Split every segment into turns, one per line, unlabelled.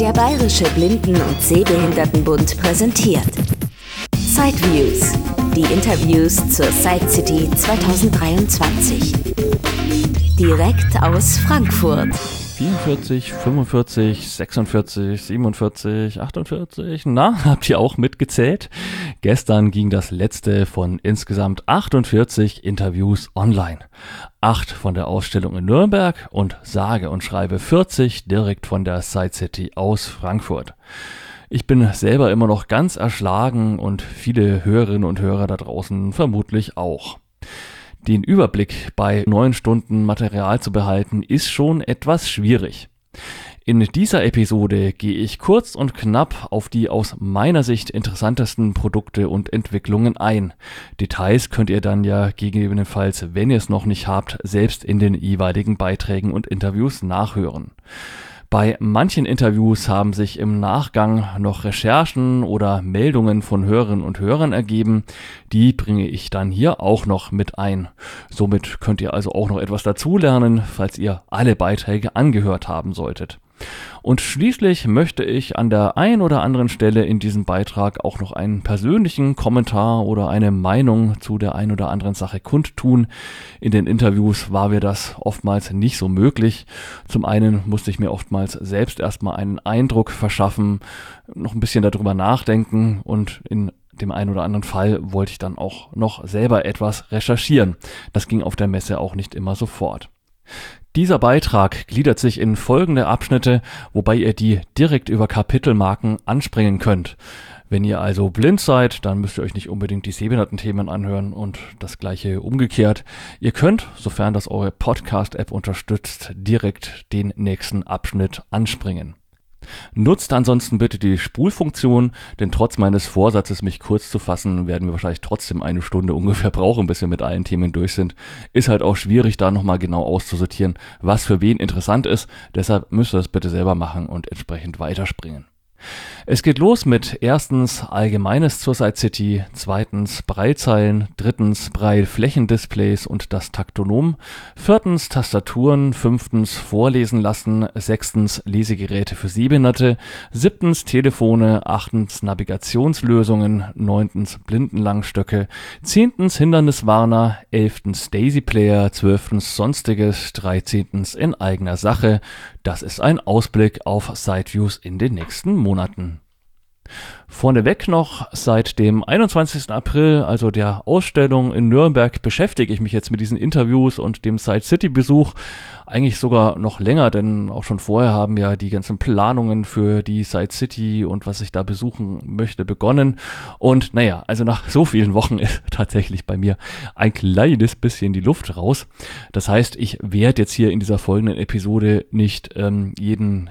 Der Bayerische Blinden- und Sehbehindertenbund präsentiert Sideviews, die Interviews zur Side City 2023. Direkt aus Frankfurt.
44, 45, 46, 47, 48. Na, habt ihr auch mitgezählt? Gestern ging das letzte von insgesamt 48 Interviews online. 8 von der Ausstellung in Nürnberg und sage und schreibe 40 direkt von der Side City aus Frankfurt. Ich bin selber immer noch ganz erschlagen und viele Hörerinnen und Hörer da draußen vermutlich auch. Den Überblick bei 9 Stunden Material zu behalten, ist schon etwas schwierig. In dieser Episode gehe ich kurz und knapp auf die aus meiner Sicht interessantesten Produkte und Entwicklungen ein. Details könnt ihr dann ja gegebenenfalls, wenn ihr es noch nicht habt, selbst in den jeweiligen Beiträgen und Interviews nachhören. Bei manchen Interviews haben sich im Nachgang noch Recherchen oder Meldungen von Hörerinnen und Hörern ergeben. Die bringe ich dann hier auch noch mit ein. Somit könnt ihr also auch noch etwas dazulernen, falls ihr alle Beiträge angehört haben solltet. Und schließlich möchte ich an der ein oder anderen Stelle in diesem Beitrag auch noch einen persönlichen Kommentar oder eine Meinung zu der ein oder anderen Sache kundtun. In den Interviews war mir das oftmals nicht so möglich. Zum einen musste ich mir oftmals selbst erstmal einen Eindruck verschaffen, noch ein bisschen darüber nachdenken und in dem einen oder anderen Fall wollte ich dann auch noch selber etwas recherchieren. Das ging auf der Messe auch nicht immer sofort. Dieser Beitrag gliedert sich in folgende Abschnitte, wobei ihr die direkt über Kapitelmarken anspringen könnt. Wenn ihr also blind seid, dann müsst ihr euch nicht unbedingt die Sehbehinderten-Themen anhören und das gleiche umgekehrt. Ihr könnt, sofern das eure Podcast-App unterstützt, direkt den nächsten Abschnitt anspringen. Nutzt ansonsten bitte die Spulfunktion, denn trotz meines Vorsatzes, mich kurz zu fassen, werden wir wahrscheinlich trotzdem eine Stunde ungefähr brauchen, bis wir mit allen Themen durch sind. Ist halt auch schwierig, da nochmal genau auszusortieren, was für wen interessant ist. Deshalb müsst ihr das bitte selber machen und entsprechend weiterspringen. Es geht los mit erstens Allgemeines zur Side City, zweitens Braillezeilen, drittens Braille-Flächendisplays und das Taktonom, viertens Tastaturen, fünftens Vorlesen lassen, sechstens Lesegeräte für Sehbehinderte, siebtens Telefone, achtens Navigationslösungen, neuntens Blindenlangstöcke, zehntens Hinderniswarner, elftens Daisy-Player, zwölftens Sonstiges, dreizehntens in eigener Sache. Das ist ein Ausblick auf Sideviews in den nächsten Monaten. Vorneweg noch, seit dem 21. April, also der Ausstellung in Nürnberg, beschäftige ich mich jetzt mit diesen Interviews und dem Side City Besuch. Eigentlich sogar noch länger, denn auch schon vorher haben ja die ganzen Planungen für die Side City und was ich da besuchen möchte begonnen. Und naja, also nach so vielen Wochen ist tatsächlich bei mir ein kleines bisschen die Luft raus. Das heißt, ich werde jetzt hier in dieser folgenden Episode nicht jeden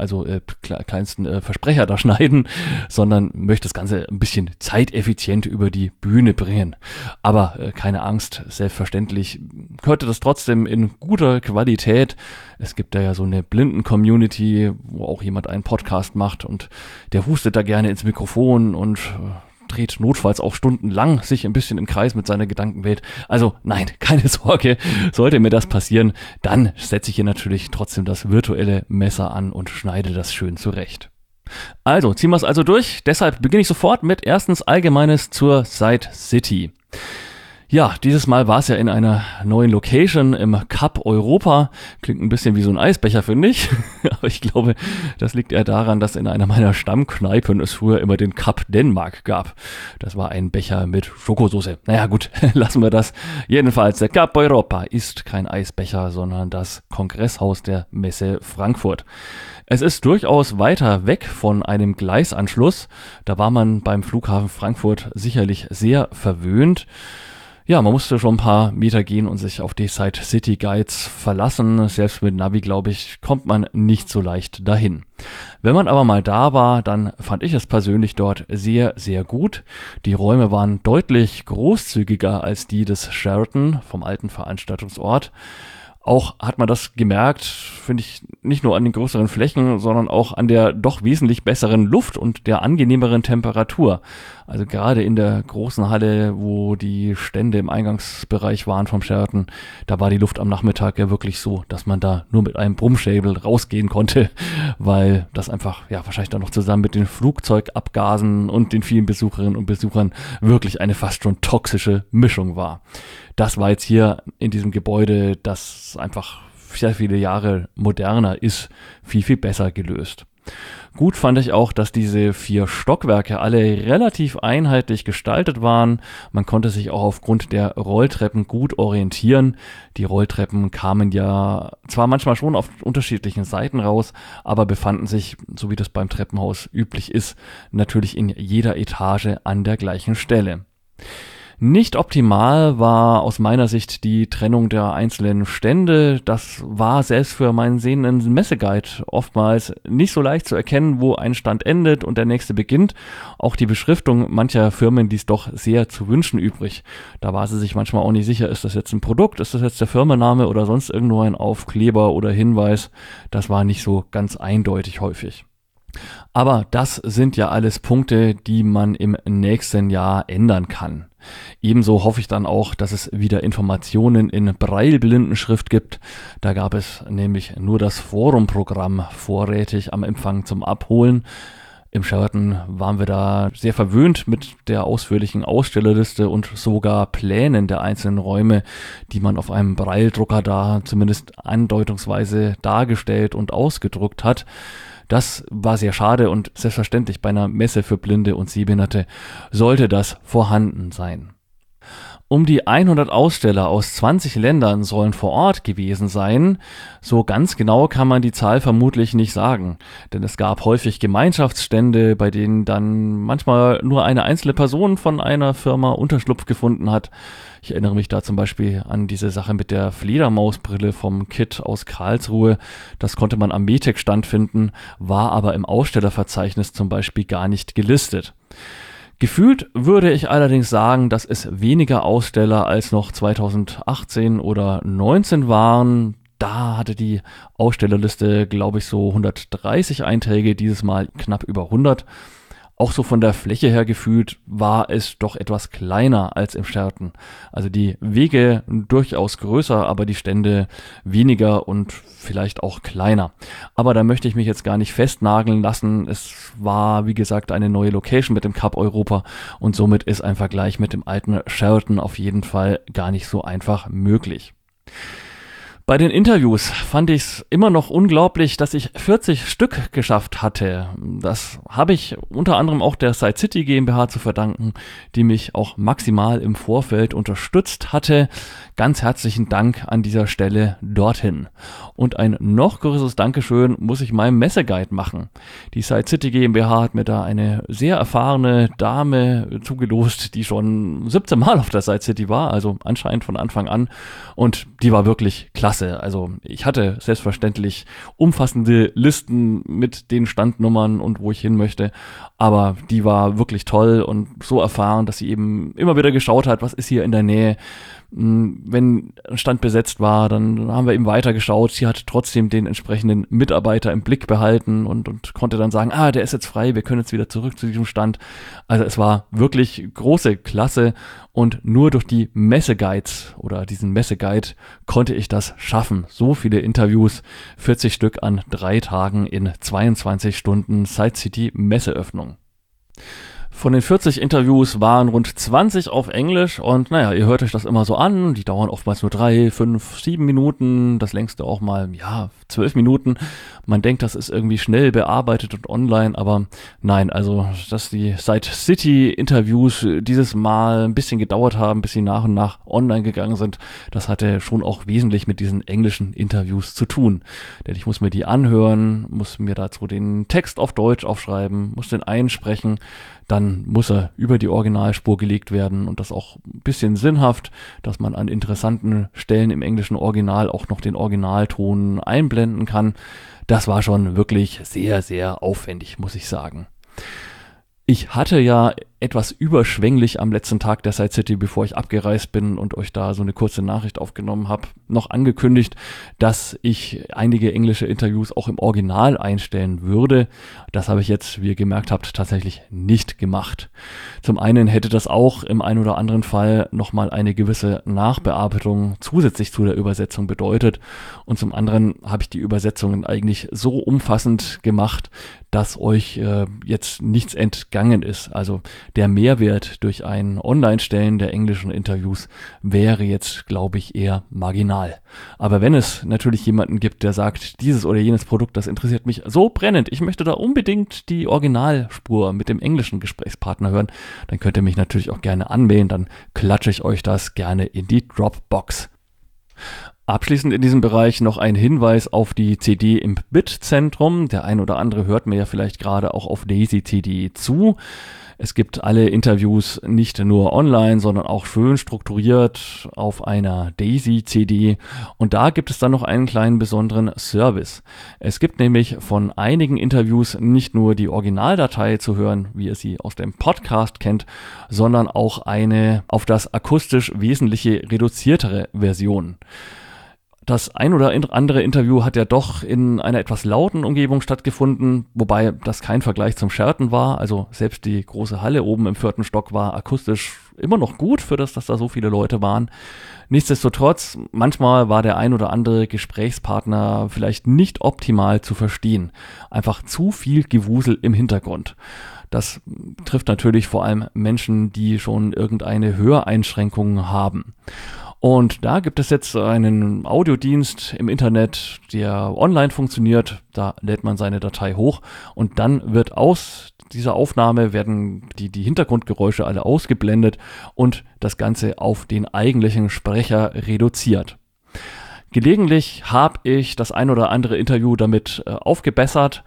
kleinsten Versprecher da schneiden, sondern möchte das Ganze ein bisschen zeiteffizient über die Bühne bringen. Aber keine Angst, selbstverständlich hörte das trotzdem in guter Qualität. Es gibt da ja so eine Blinden-Community, wo auch jemand einen Podcast macht und der hustet da gerne ins Mikrofon und dreht notfalls auch stundenlang sich ein bisschen im Kreis mit seiner Gedankenwelt. Also nein, keine Sorge, sollte mir das passieren, dann setze ich hier natürlich trotzdem das virtuelle Messer an und schneide das schön zurecht. Also, ziehen wir es also durch. Deshalb beginne ich sofort mit erstens Allgemeines zur Side City. Ja, dieses Mal war es ja in einer neuen Location im Cup Europa. Klingt ein bisschen wie so ein Eisbecher, finde ich. Aber ich glaube, das liegt eher daran, dass in einer meiner Stammkneipen es früher immer den Cup Denmark gab. Das war ein Becher mit Schokosauce. Naja gut, lassen wir das. Jedenfalls, der Cup Europa ist kein Eisbecher, sondern das Kongresshaus der Messe Frankfurt. Es ist durchaus weiter weg von einem Gleisanschluss. Da war man beim Flughafen Frankfurt sicherlich sehr verwöhnt. Ja, man musste schon ein paar Meter gehen und sich auf die Side City Guides verlassen. Selbst mit Navi, glaube ich, kommt man nicht so leicht dahin. Wenn man aber mal da war, dann fand ich es persönlich dort sehr, sehr gut. Die Räume waren deutlich großzügiger als die des Sheraton vom alten Veranstaltungsort. Auch hat man das gemerkt, finde ich, nicht nur an den größeren Flächen, sondern auch an der doch wesentlich besseren Luft und der angenehmeren Temperatur. Also gerade in der großen Halle, wo die Stände im Eingangsbereich waren vom Sheraton, da war die Luft am Nachmittag ja wirklich so, dass man da nur mit einem Brummschäbel rausgehen konnte, weil das einfach, wahrscheinlich dann noch zusammen mit den Flugzeugabgasen und den vielen Besucherinnen und Besuchern wirklich eine fast schon toxische Mischung war. Das war jetzt hier in diesem Gebäude, das einfach sehr viele Jahre moderner ist, viel, viel besser gelöst. Gut fand ich auch, dass diese 4 Stockwerke alle relativ einheitlich gestaltet waren. Man konnte sich auch aufgrund der Rolltreppen gut orientieren. Die Rolltreppen kamen ja zwar manchmal schon auf unterschiedlichen Seiten raus, aber befanden sich, so wie das beim Treppenhaus üblich ist, natürlich in jeder Etage an der gleichen Stelle. Nicht optimal war aus meiner Sicht die Trennung der einzelnen Stände. Das war selbst für meinen sehenden Messeguide oftmals nicht so leicht zu erkennen, wo ein Stand endet und der nächste beginnt. Auch die Beschriftung mancher Firmen ließ doch sehr zu wünschen übrig. Da war sie sich manchmal auch nicht sicher, ist das jetzt ein Produkt, ist das jetzt der Firmenname oder sonst irgendwo ein Aufkleber oder Hinweis. Das war nicht so ganz eindeutig häufig. Aber das sind ja alles Punkte, die man im nächsten Jahr ändern kann. Ebenso hoffe ich dann auch, dass es wieder Informationen in Brailleblindenschrift gibt. Da gab es nämlich nur das Forum-Programm vorrätig am Empfang zum Abholen. Im Sheraton waren wir da sehr verwöhnt mit der ausführlichen Ausstellerliste und sogar Plänen der einzelnen Räume, die man auf einem Braille-Drucker da zumindest andeutungsweise dargestellt und ausgedruckt hat. Das war sehr schade und selbstverständlich bei einer Messe für Blinde und Sehbehinderte sollte das vorhanden sein. Um die 100 Aussteller aus 20 Ländern sollen vor Ort gewesen sein. So ganz genau kann man die Zahl vermutlich nicht sagen, denn es gab häufig Gemeinschaftsstände, bei denen dann manchmal nur eine einzelne Person von einer Firma Unterschlupf gefunden hat. Ich erinnere mich da zum Beispiel an diese Sache mit der Fledermausbrille vom Kit aus Karlsruhe. Das konnte man am METEC-Stand finden, war aber im Ausstellerverzeichnis zum Beispiel gar nicht gelistet. Gefühlt würde ich allerdings sagen, dass es weniger Aussteller als noch 2018 oder 19 waren. Da hatte die Ausstellerliste, glaube ich, so 130 Einträge, dieses Mal knapp über 100. Auch so von der Fläche her gefühlt war es doch etwas kleiner als im Sheraton. Also die Wege durchaus größer, aber die Stände weniger und vielleicht auch kleiner. Aber da möchte ich mich jetzt gar nicht festnageln lassen. Es war, wie gesagt, eine neue Location mit dem Cup Europa und somit ist ein Vergleich mit dem alten Sheraton auf jeden Fall gar nicht so einfach möglich. Bei den Interviews fand ich es immer noch unglaublich, dass ich 40 Stück geschafft hatte. Das habe ich unter anderem auch der Side City GmbH zu verdanken, die mich auch maximal im Vorfeld unterstützt hatte. Ganz herzlichen Dank an dieser Stelle dorthin. Und ein noch größeres Dankeschön muss ich meinem Messeguide machen. Die Side City GmbH hat mir da eine sehr erfahrene Dame zugelost, die schon 17 Mal auf der Side City war, also anscheinend von Anfang an. Und die war wirklich klasse. Also ich hatte selbstverständlich umfassende Listen mit den Standnummern und wo ich hin möchte, aber die war wirklich toll und so erfahren, dass sie eben immer wieder geschaut hat, was ist hier in der Nähe. Wenn ein Stand besetzt war, dann haben wir eben weitergeschaut. Sie hat trotzdem den entsprechenden Mitarbeiter im Blick behalten und konnte dann sagen, der ist jetzt frei, wir können jetzt wieder zurück zu diesem Stand. Also es war wirklich große Klasse und nur durch die Messeguides oder diesen Messeguide konnte ich das schaffen. So viele Interviews, 40 Stück an 3 Tagen in 22 Stunden Side City Messeöffnung. Von den 40 Interviews waren rund 20 auf Englisch und ihr hört euch das immer so an, die dauern oftmals nur 3, 5, 7 Minuten, das längste auch mal, 12 Minuten. Man denkt, das ist irgendwie schnell bearbeitet und online, aber nein, also dass die Side City Interviews dieses Mal ein bisschen gedauert haben, bis sie nach und nach online gegangen sind, das hatte schon auch wesentlich mit diesen englischen Interviews zu tun. Denn ich muss mir die anhören, muss mir dazu den Text auf Deutsch aufschreiben, muss den einsprechen, dann muss er über die Originalspur gelegt werden und das auch ein bisschen sinnhaft, dass man an interessanten Stellen im englischen Original auch noch den Originalton einblenden kann. Das war schon wirklich sehr, sehr aufwendig, muss ich sagen. Ich hatte ja etwas überschwänglich am letzten Tag der Side City, bevor ich abgereist bin und euch da so eine kurze Nachricht aufgenommen habe, noch angekündigt, dass ich einige englische Interviews auch im Original einstellen würde. Das habe ich jetzt, wie ihr gemerkt habt, tatsächlich nicht gemacht. Zum einen hätte das auch im einen oder anderen Fall nochmal eine gewisse Nachbearbeitung zusätzlich zu der Übersetzung bedeutet. Und zum anderen habe ich die Übersetzungen eigentlich so umfassend gemacht, dass euch jetzt nichts entgangen ist. Also der Mehrwert durch ein Online-Stellen der englischen Interviews wäre jetzt, glaube ich, eher marginal. Aber wenn es natürlich jemanden gibt, der sagt, dieses oder jenes Produkt, das interessiert mich so brennend, ich möchte da unbedingt die Originalspur mit dem englischen Gesprächspartner hören, dann könnt ihr mich natürlich auch gerne anmelden, dann klatsche ich euch das gerne in die Dropbox. Abschließend in diesem Bereich noch ein Hinweis auf die CD im Bitzentrum. Der ein oder andere hört mir ja vielleicht gerade auch auf Daisy CD zu. Es gibt alle Interviews nicht nur online, sondern auch schön strukturiert auf einer Daisy-CD. Und da gibt es dann noch einen kleinen besonderen Service. Es gibt nämlich von einigen Interviews nicht nur die Originaldatei zu hören, wie ihr sie aus dem Podcast kennt, sondern auch eine auf das akustisch wesentliche reduziertere Version. Das ein oder andere Interview hat ja doch in einer etwas lauten Umgebung stattgefunden, wobei das kein Vergleich zum Sheraton war. Also selbst die große Halle oben im 4. Stock war akustisch immer noch gut für das, dass da so viele Leute waren. Nichtsdestotrotz, manchmal war der ein oder andere Gesprächspartner vielleicht nicht optimal zu verstehen. Einfach zu viel Gewusel im Hintergrund. Das trifft natürlich vor allem Menschen, die schon irgendeine Höreinschränkung haben. Und da gibt es jetzt einen Audiodienst im Internet, der online funktioniert. Da lädt man seine Datei hoch und dann wird aus dieser Aufnahme werden die Hintergrundgeräusche alle ausgeblendet und das Ganze auf den eigentlichen Sprecher reduziert. Gelegentlich habe ich das ein oder andere Interview damit aufgebessert.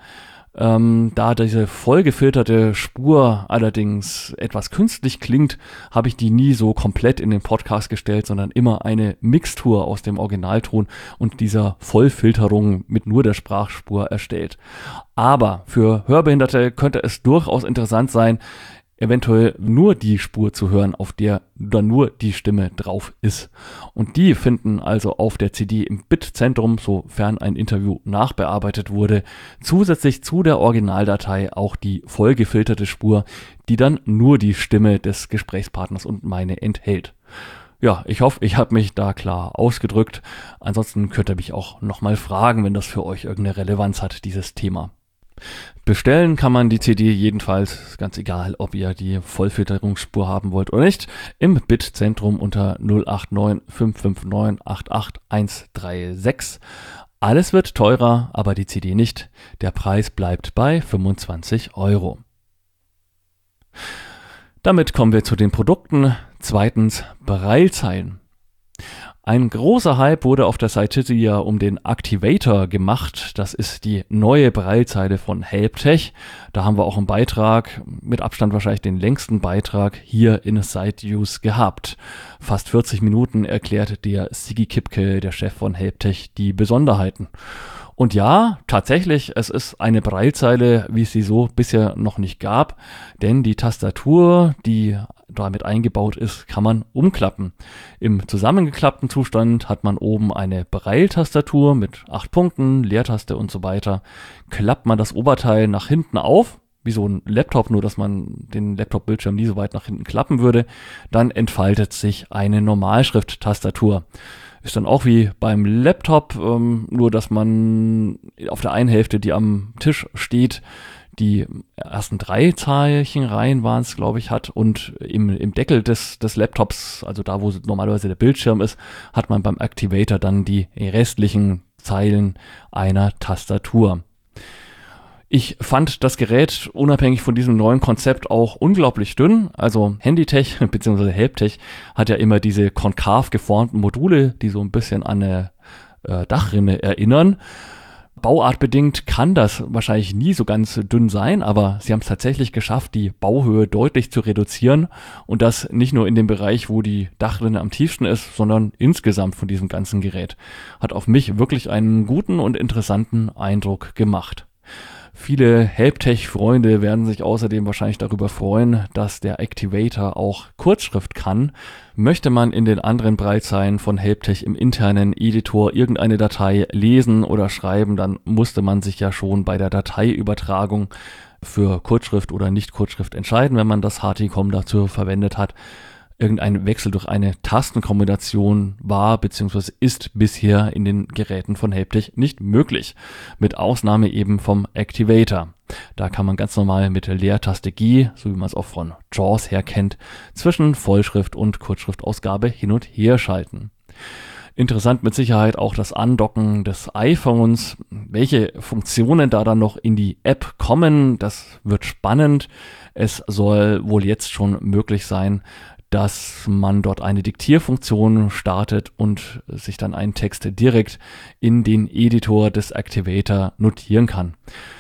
Da diese vollgefilterte Spur allerdings etwas künstlich klingt, habe ich die nie so komplett in den Podcast gestellt, sondern immer eine Mixtur aus dem Originalton und dieser Vollfilterung mit nur der Sprachspur erstellt. Aber für Hörbehinderte könnte es durchaus interessant sein, eventuell nur die Spur zu hören, auf der dann nur die Stimme drauf ist. Und die finden also auf der CD im Bitzentrum, sofern ein Interview nachbearbeitet wurde, zusätzlich zu der Originaldatei auch die vollgefilterte Spur, die dann nur die Stimme des Gesprächspartners und meine enthält. Ja, ich hoffe, ich habe mich da klar ausgedrückt. Ansonsten könnt ihr mich auch nochmal fragen, wenn das für euch irgendeine Relevanz hat, dieses Thema. Bestellen kann man die CD jedenfalls, ganz egal, ob ihr die Vollfilterungsspur haben wollt oder nicht, im Bitzentrum unter 089 559 88136. Alles wird teurer, aber die CD nicht. Der Preis bleibt bei 25 €. Damit kommen wir zu den Produkten. Zweitens, Braillezeilen. Ein großer Hype wurde auf der Side City ja um den Activator gemacht. Das ist die neue Braillezeile von Helptech. Da haben wir auch einen Beitrag, mit Abstand wahrscheinlich den längsten Beitrag hier in Side Views gehabt. Fast 40 Minuten erklärt der Sigi Kipke, der Chef von Helptech, die Besonderheiten. Und ja, tatsächlich, es ist eine Braillezeile, wie es sie so bisher noch nicht gab, denn die Tastatur, die damit eingebaut ist, kann man umklappen. Im zusammengeklappten Zustand hat man oben eine Braille-Tastatur mit 8 Punkten, Leertaste und so weiter. Klappt man das Oberteil nach hinten auf, wie so ein Laptop, nur dass man den Laptop-Bildschirm nie so weit nach hinten klappen würde, dann entfaltet sich eine Normalschrift-Tastatur. Ist dann auch wie beim Laptop, nur dass man auf der einen Hälfte, die am Tisch steht, die ersten 3 Zeichenreihen waren es, glaube ich, hat und im Deckel des Laptops, also da, wo normalerweise der Bildschirm ist, hat man beim Activator dann die restlichen Zeilen einer Tastatur. Ich fand das Gerät unabhängig von diesem neuen Konzept auch unglaublich dünn. Also Handytech bzw. Helptech hat ja immer diese konkav geformten Module, die so ein bisschen an eine Dachrinne erinnern. Bauartbedingt kann das wahrscheinlich nie so ganz dünn sein, aber sie haben es tatsächlich geschafft, die Bauhöhe deutlich zu reduzieren und das nicht nur in dem Bereich, wo die Dachrinne am tiefsten ist, sondern insgesamt von diesem ganzen Gerät. Hat auf mich wirklich einen guten und interessanten Eindruck gemacht. Viele Helptech-Freunde werden sich außerdem wahrscheinlich darüber freuen, dass der Activator auch Kurzschrift kann. Möchte man in den anderen Braillezeilen von Helptech im internen Editor irgendeine Datei lesen oder schreiben, dann musste man sich ja schon bei der Dateiübertragung für Kurzschrift oder Nicht-Kurzschrift entscheiden, wenn man das HTCOM dazu verwendet hat. Irgendein Wechsel durch eine Tastenkombination war bzw. ist bisher in den Geräten von Helptech nicht möglich, mit Ausnahme eben vom Activator. Da kann man ganz normal mit der Leertaste G, so wie man es auch von JAWS her kennt, zwischen Vollschrift- und Kurzschriftausgabe hin und her schalten. Interessant mit Sicherheit auch das Andocken des iPhones. Welche Funktionen da dann noch in die App kommen, das wird spannend. Es soll wohl jetzt schon möglich sein, dass man dort eine Diktierfunktion startet und sich dann einen Text direkt in den Editor des Activator notieren kann.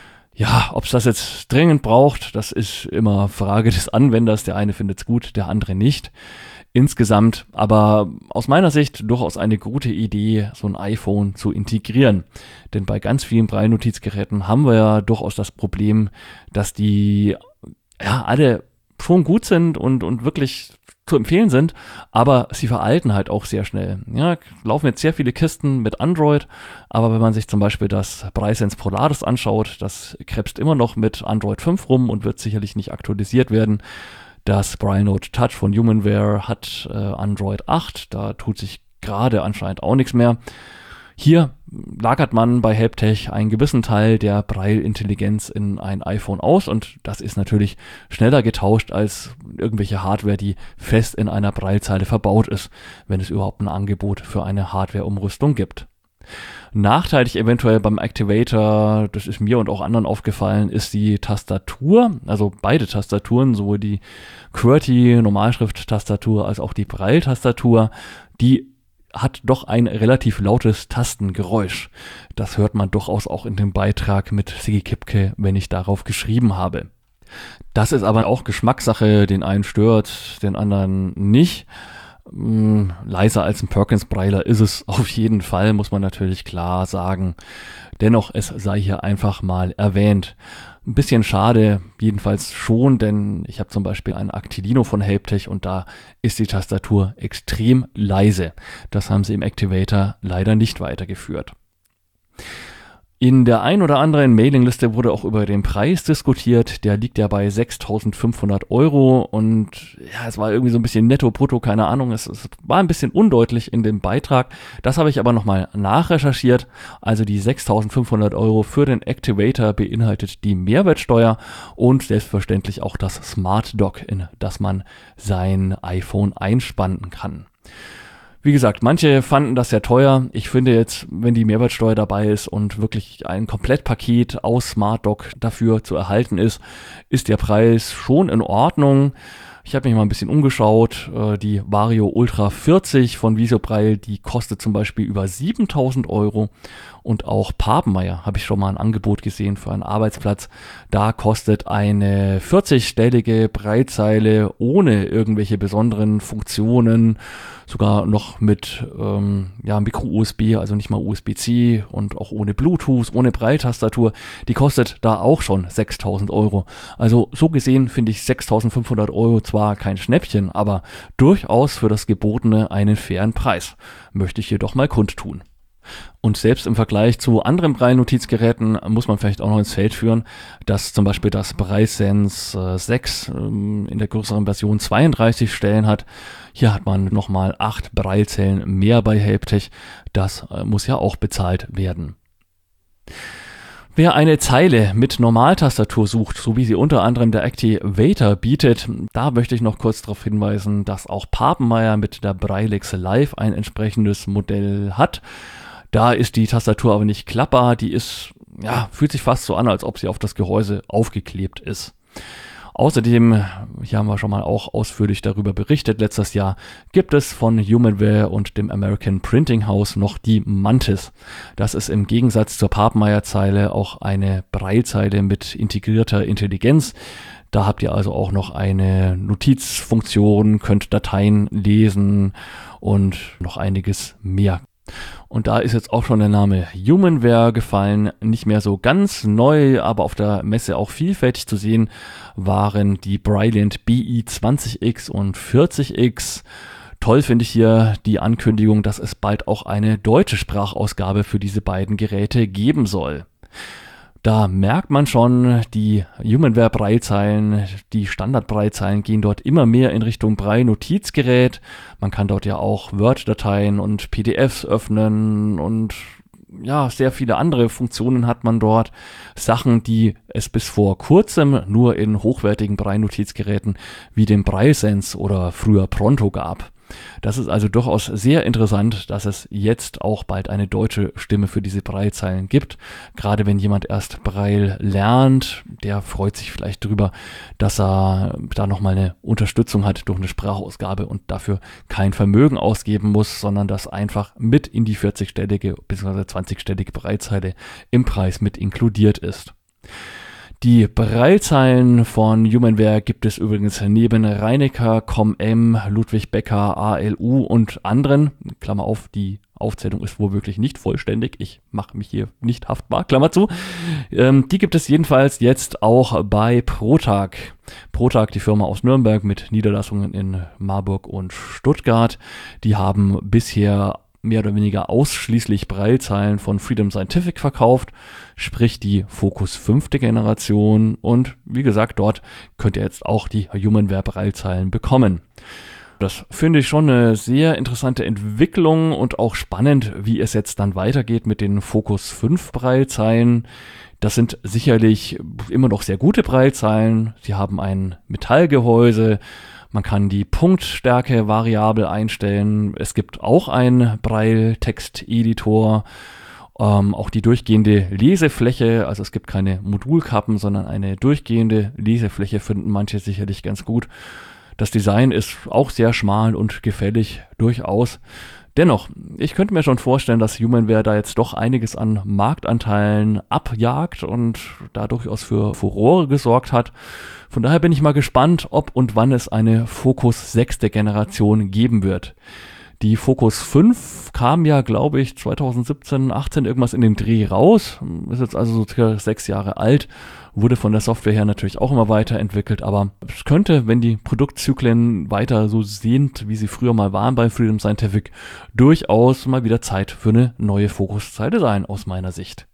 Ja, ob es das jetzt dringend braucht, das ist immer Frage des Anwenders. Der eine findet es gut, der andere nicht. Insgesamt aber aus meiner Sicht durchaus eine gute Idee, so ein iPhone zu integrieren. Denn bei ganz vielen Braille-Notizgeräten haben wir ja durchaus das Problem, dass die ja alle schon gut sind und wirklich zu empfehlen sind, aber sie veralten halt auch sehr schnell. Ja, laufen jetzt sehr viele Kisten mit Android, aber wenn man sich zum Beispiel das BrailleSense Polaris anschaut, das krebst immer noch mit Android 5 rum und wird sicherlich nicht aktualisiert werden. Das BrailleNote Touch von Humanware hat Android 8, da tut sich gerade anscheinend auch nichts mehr. Hier lagert man bei Helptech einen gewissen Teil der Braille-Intelligenz in ein iPhone aus und das ist natürlich schneller getauscht als irgendwelche Hardware, die fest in einer Braillezeile verbaut ist, wenn es überhaupt ein Angebot für eine Hardware-Umrüstung gibt. Nachteilig eventuell beim Activator, das ist mir und auch anderen aufgefallen, ist die Tastatur, also beide Tastaturen, sowohl die QWERTY Normalschrift-Tastatur als auch die Braille-Tastatur, die hat doch ein relativ lautes Tastengeräusch. Das hört man durchaus auch in dem Beitrag mit Sigi Kipke, wenn ich darauf geschrieben habe. Das ist aber auch Geschmackssache, den einen stört, den anderen nicht. Leiser als ein Perkins-Brailler ist es auf jeden Fall, muss man natürlich klar sagen. Dennoch, es sei hier einfach mal erwähnt. Ein bisschen schade, jedenfalls schon, denn ich habe zum Beispiel ein Actilino von Helptech und da ist die Tastatur extrem leise. Das haben sie im Activator leider nicht weitergeführt. In der ein oder anderen Mailingliste wurde auch über den Preis diskutiert. Der liegt ja bei 6.500 € und ja, es war irgendwie so ein bisschen netto, brutto, keine Ahnung. Es war ein bisschen undeutlich in dem Beitrag. Das habe ich aber nochmal nachrecherchiert. Also die 6.500 € für den Activator beinhaltet die Mehrwertsteuer und selbstverständlich auch das Smart Dock, in das man sein iPhone einspannen kann. Wie gesagt, manche fanden das sehr teuer. Ich finde jetzt, wenn die Mehrwertsteuer dabei ist und wirklich ein Komplettpaket aus Smart Dock dafür zu erhalten ist, ist der Preis schon in Ordnung. Ich habe mich mal ein bisschen umgeschaut. Die Vario Ultra 40 von Visobraille, die kostet zum Beispiel über 7.000 €. Und auch Papenmeier habe ich schon mal ein Angebot gesehen für einen Arbeitsplatz. Da kostet eine 40-stellige Braillezeile ohne irgendwelche besonderen Funktionen, sogar noch mit Micro-USB, also nicht mal USB-C und auch ohne Bluetooth, ohne Braille-Tastatur. Die kostet da auch schon 6.000 €. Also so gesehen finde ich 6.500 € zwar kein Schnäppchen, aber durchaus für das Gebotene einen fairen Preis. Möchte ich jedoch mal kundtun. Und selbst im Vergleich zu anderen Braille-Notizgeräten muss man vielleicht auch noch ins Feld führen, dass zum Beispiel das BrailleSense 6 in der größeren Version 32 Stellen hat. Hier hat man nochmal 8 Braillezellen mehr bei Helptech. Das muss ja auch bezahlt werden. Wer eine Zeile mit Normaltastatur sucht, so wie sie unter anderem der Activator bietet, da möchte ich noch kurz darauf hinweisen, dass auch Papenmeier mit der Braillex Live ein entsprechendes Modell hat. Da ist die Tastatur aber nicht klappbar, die ist, fühlt sich fast so an, als ob sie auf das Gehäuse aufgeklebt ist. Außerdem, hier haben wir schon mal auch ausführlich darüber berichtet, letztes Jahr gibt es von Humanware und dem American Printing House noch die Mantis. Das ist im Gegensatz zur Papenmeier-Zeile auch eine Braillezeile mit integrierter Intelligenz. Da habt ihr also auch noch eine Notizfunktion, könnt Dateien lesen und noch einiges mehr. Und da ist jetzt auch schon der Name Humanware gefallen, nicht mehr so ganz neu, aber auf der Messe auch vielfältig zu sehen waren die Brilliant BI 20X und 40X. Toll finde ich hier die Ankündigung, dass es bald auch eine deutsche Sprachausgabe für diese beiden Geräte geben soll. Da merkt man schon, die Humanware-Braillezeilen, die Standard-Braillezeilen gehen dort immer mehr in Richtung Braille-Notizgerät. Man kann dort ja auch Word-Dateien und PDFs öffnen und ja, sehr viele andere Funktionen hat man dort. Sachen, die es bis vor kurzem nur in hochwertigen Braille-Notizgeräten wie dem BrailleSense oder früher Pronto gab. Das ist also durchaus sehr interessant, dass es jetzt auch bald eine deutsche Stimme für diese Braillezeilen gibt. Gerade wenn jemand erst Braille lernt, der freut sich vielleicht drüber, dass er da nochmal eine Unterstützung hat durch eine Sprachausgabe und dafür kein Vermögen ausgeben muss, sondern das einfach mit in die 40-stellige bzw. 20-stellige Braillezeile im Preis mit inkludiert ist. Die Braillezeilen von Humanware gibt es übrigens neben Reinecker, Com-M, Ludwig Becker, ALU und anderen. Klammer auf, die Aufzählung ist wohl wirklich nicht vollständig. Ich mache mich hier nicht haftbar, Klammer zu. Die gibt es jedenfalls jetzt auch bei Protag. Protag, die Firma aus Nürnberg mit Niederlassungen in Marburg und Stuttgart. Die haben bisher mehr oder weniger ausschließlich Braillezeilen von Freedom Scientific verkauft, sprich die Focus 5. Generation, und wie gesagt, dort könnt ihr jetzt auch die Humanware Braillezeilen bekommen. Das finde ich schon eine sehr interessante Entwicklung und auch spannend, wie es jetzt dann weitergeht mit den Focus 5 Braillezeilen. Das sind sicherlich immer noch sehr gute Braillezeilen. Sie haben ein Metallgehäuse. Man kann die Punktstärke variabel einstellen. Es gibt auch einen Braille-Texteditor. Auch die durchgehende Lesefläche, also es gibt keine Modulkappen, sondern eine durchgehende Lesefläche finden manche sicherlich ganz gut. Das Design ist auch sehr schmal und gefällig, durchaus. Dennoch, ich könnte mir schon vorstellen, dass Humanware da jetzt doch einiges an Marktanteilen abjagt und da durchaus für Furore gesorgt hat. Von daher bin ich mal gespannt, ob und wann es eine Focus 6. Generation geben wird. Die Focus 5 kam ja, glaube ich, 2017, 18 irgendwas in dem Dreh raus. Ist jetzt also so circa 6 Jahre alt. Wurde von der Software her natürlich auch immer weiterentwickelt, aber es könnte, wenn die Produktzyklen weiter so sind, wie sie früher mal waren bei Freedom Scientific, durchaus mal wieder Zeit für eine neue Focuszeile sein, aus meiner Sicht.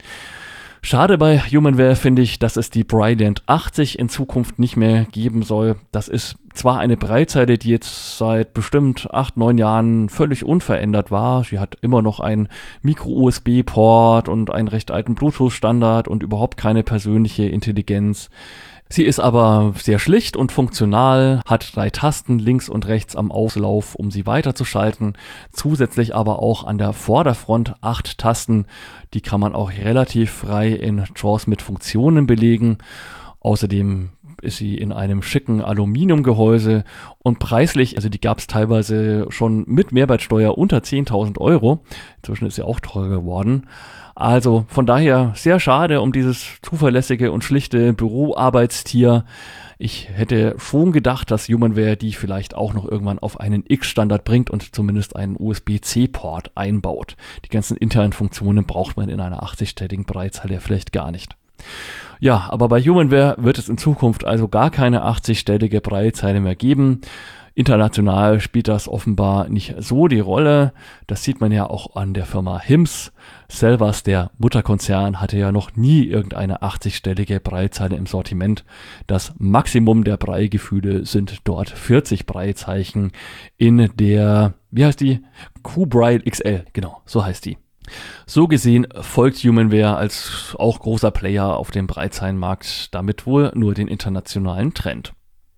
Schade bei Humanware finde ich, dass es die Brilliant 80 in Zukunft nicht mehr geben soll. Das ist zwar eine Braillezeile, die jetzt seit bestimmt 8-9 Jahren völlig unverändert war. Sie hat immer noch einen Micro-USB-Port und einen recht alten Bluetooth-Standard und überhaupt keine persönliche Intelligenz. Sie ist aber sehr schlicht und funktional, hat 3 Tasten links und rechts am Auslauf, um sie weiterzuschalten. Zusätzlich aber auch an der Vorderfront 8 Tasten. Die kann man auch relativ frei in Drawers mit Funktionen belegen. Außerdem ist sie in einem schicken Aluminiumgehäuse und preislich, also die gab es teilweise schon mit Mehrwertsteuer unter 10.000 Euro. Inzwischen ist sie auch teurer geworden. Also von daher sehr schade um dieses zuverlässige und schlichte Büroarbeitstier. Ich hätte schon gedacht, dass Humanware die vielleicht auch noch irgendwann auf einen X-Standard bringt und zumindest einen USB-C-Port einbaut. Die ganzen internen Funktionen braucht man in einer 80-stelligen Braillezeile vielleicht gar nicht. Ja, aber bei Humanware wird es in Zukunft also gar keine 80-stellige Braillezeile mehr geben. International spielt das offenbar nicht so die Rolle. Das sieht man ja auch an der Firma HIMS. Selvers, der Mutterkonzern, hatte ja noch nie irgendeine 80-stellige Braillezeile im Sortiment. Das Maximum der Braillegefühle sind dort 40 Braillezeichen in der, wie heißt die? Q-Braille XL, genau, so heißt die. So gesehen folgt Humanware als auch großer Player auf dem Braillezeilenmarkt damit wohl nur den internationalen Trend.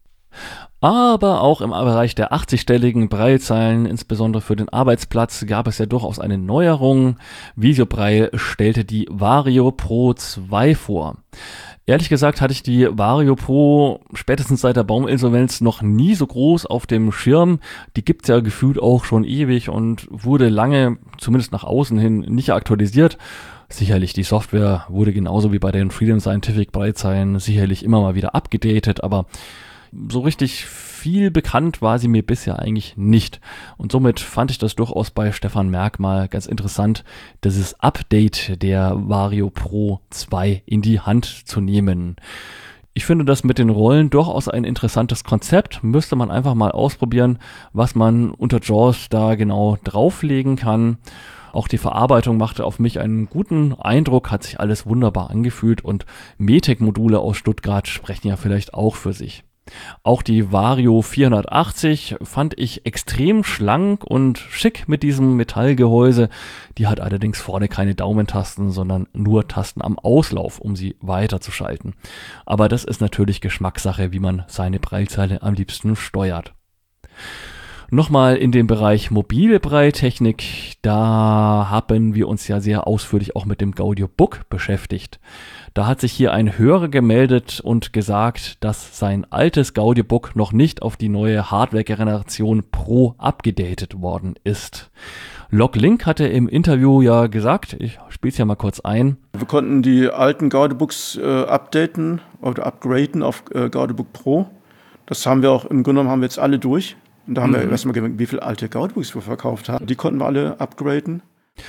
Aber auch im Bereich der 80-stelligen Braillezeilen, insbesondere für den Arbeitsplatz, gab es ja durchaus eine Neuerung. Visiobraille stellte die Vario Pro 2 vor. Ehrlich gesagt hatte ich die Vario Pro spätestens seit der Bauminsolvenz noch nie so groß auf dem Schirm. Die gibt's ja gefühlt auch schon ewig und wurde lange, zumindest nach außen hin, nicht aktualisiert. Sicherlich, die Software wurde genauso wie bei den Freedom Scientific Braillezeilen sicherlich immer mal wieder abgedatet, aber so richtig viel bekannt war sie mir bisher eigentlich nicht. Und somit fand ich das durchaus bei Stefan Merck mal ganz interessant, dieses Update der Vario Pro 2 in die Hand zu nehmen. Ich finde das mit den Rollen durchaus ein interessantes Konzept. Müsste man einfach mal ausprobieren, was man unter JAWS da genau drauflegen kann. Auch die Verarbeitung machte auf mich einen guten Eindruck, hat sich alles wunderbar angefühlt und METEC-Module aus Stuttgart sprechen ja vielleicht auch für sich. Auch die Vario 480 fand ich extrem schlank und schick mit diesem Metallgehäuse. Die hat allerdings vorne keine Daumentasten, sondern nur Tasten am Auslauf, um sie weiterzuschalten. Aber das ist natürlich Geschmackssache, wie man seine Braillezeile am liebsten steuert. Nochmal in dem Bereich mobile Braille-Technik, da haben wir uns ja sehr ausführlich auch mit dem Gaudiobook beschäftigt. Da hat sich hier ein Hörer gemeldet und gesagt, dass sein altes Gaudiobook noch nicht auf die neue Hardware-Generation Pro abgedatet worden ist. Loglink hatte im Interview ja gesagt, ich spiele es ja mal kurz ein.
Wir konnten die alten Gaudibooks updaten oder upgraden auf Gaudiobook Pro. Das haben wir auch, im Grunde genommen haben wir jetzt alle durch. Und da haben wir erstmal gemerkt, wie viele alte Gaudibooks wir verkauft haben. Die konnten wir alle upgraden.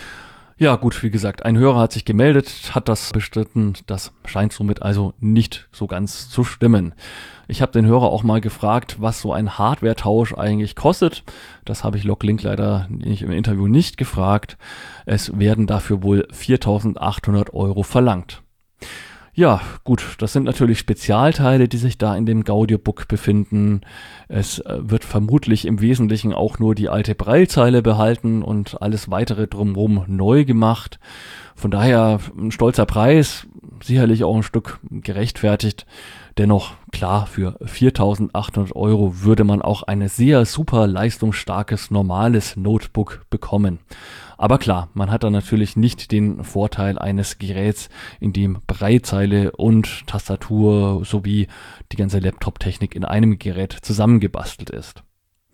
Ja gut, wie gesagt, ein Hörer hat sich gemeldet, hat das bestritten. Das scheint somit also nicht so ganz zu stimmen. Ich habe den Hörer auch mal gefragt, was so ein Hardware-Tausch eigentlich kostet. Das habe ich Loglink leider im Interview nicht gefragt. Es werden dafür wohl 4.800 € verlangt. Ja, gut, das sind natürlich Spezialteile, die sich da in dem Gaudiobook befinden. Es wird vermutlich im Wesentlichen auch nur die alte Braillezeile behalten und alles weitere drumherum neu gemacht. Von daher ein stolzer Preis, sicherlich auch ein Stück gerechtfertigt. Dennoch, klar, für 4.800 € würde man auch ein sehr super leistungsstarkes normales Notebook bekommen. Aber klar, man hat dann natürlich nicht den Vorteil eines Geräts, in dem Braillezeile und Tastatur sowie die ganze Laptop-Technik in einem Gerät zusammengebastelt ist.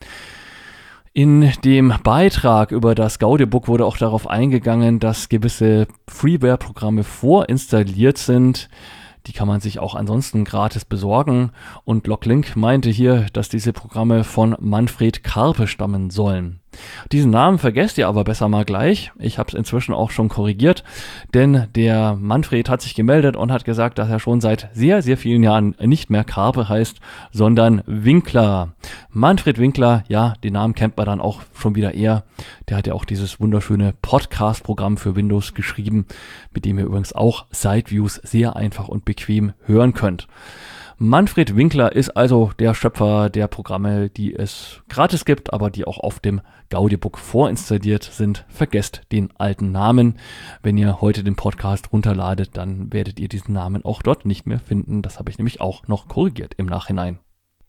In dem Beitrag über das Gaudiobook wurde auch darauf eingegangen, dass gewisse Freeware-Programme vorinstalliert sind. Die kann man sich auch ansonsten gratis besorgen. Und Loglink meinte hier, dass diese Programme von Manfred Karpe stammen sollen. Diesen Namen vergesst ihr aber besser mal gleich. Ich habe es inzwischen auch schon korrigiert, denn der Manfred hat sich gemeldet und hat gesagt, dass er schon seit sehr, sehr vielen Jahren nicht mehr Karpe heißt, sondern Winkler. Manfred Winkler, ja, den Namen kennt man dann auch schon wieder eher. Der hat ja auch dieses wunderschöne Podcast-Programm für Windows geschrieben, mit dem ihr übrigens auch Sideviews sehr einfach und bequem hören könnt. Manfred Winkler ist also der Schöpfer der Programme, die es gratis gibt, aber die auch auf dem Gaudiobook vorinstalliert sind. Vergesst den alten Namen. Wenn ihr heute den Podcast runterladet, dann werdet ihr diesen Namen auch dort nicht mehr finden. Das habe ich nämlich auch noch korrigiert im Nachhinein.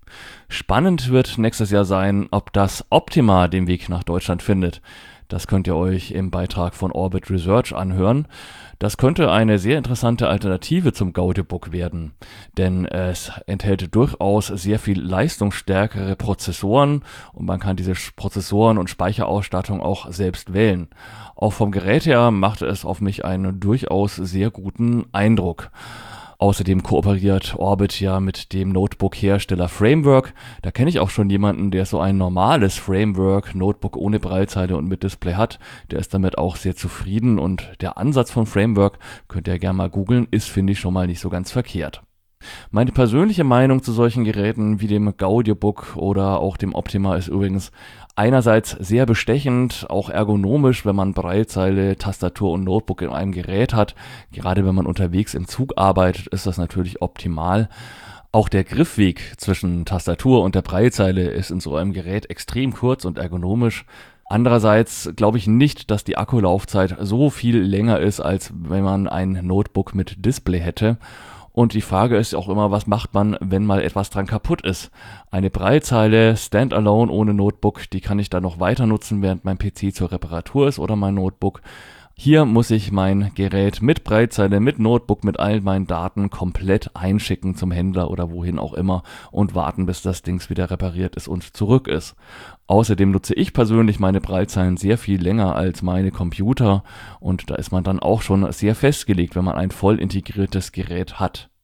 Spannend wird nächstes Jahr sein, ob das Optima den Weg nach Deutschland findet. Das könnt ihr euch im Beitrag von Orbit Research anhören. Das könnte eine sehr interessante Alternative zum Gaudiobook werden, denn es enthält durchaus sehr viel leistungsstärkere Prozessoren und man kann diese Prozessoren und Speicherausstattung auch selbst wählen. Auch vom Gerät her machte es auf mich einen durchaus sehr guten Eindruck. Außerdem kooperiert Orbit ja mit dem Notebook-Hersteller Framework. Da kenne ich auch schon jemanden, der so ein normales Framework, Notebook ohne Braillezeile und mit Display hat. Der ist damit auch sehr zufrieden und der Ansatz von Framework, könnt ihr gerne mal googeln, ist, finde ich, schon mal nicht so ganz verkehrt. Meine persönliche Meinung zu solchen Geräten wie dem Gaudiobook oder auch dem Optima ist übrigens einerseits sehr bestechend, auch ergonomisch, wenn man Braillezeile, Tastatur und Notebook in einem Gerät hat. Gerade wenn man unterwegs im Zug arbeitet, ist das natürlich optimal. Auch der Griffweg zwischen Tastatur und der Braillezeile ist in so einem Gerät extrem kurz und ergonomisch. Andererseits glaube ich nicht, dass die Akkulaufzeit so viel länger ist, als wenn man ein Notebook mit Display hätte. Und die Frage ist auch immer, was macht man, wenn mal etwas dran kaputt ist? Eine Braillezeile, Standalone ohne Notebook, die kann ich dann noch weiter nutzen, während mein PC zur Reparatur ist oder mein Notebook. Hier muss ich mein Gerät mit Braillezeile, mit Notebook, mit all meinen Daten komplett einschicken zum Händler oder wohin auch immer und warten, bis das Ding wieder repariert ist und zurück ist. Außerdem nutze ich persönlich meine Braillezeilen sehr viel länger als meine Computer und da ist man dann auch schon sehr festgelegt, wenn man ein voll integriertes Gerät hat.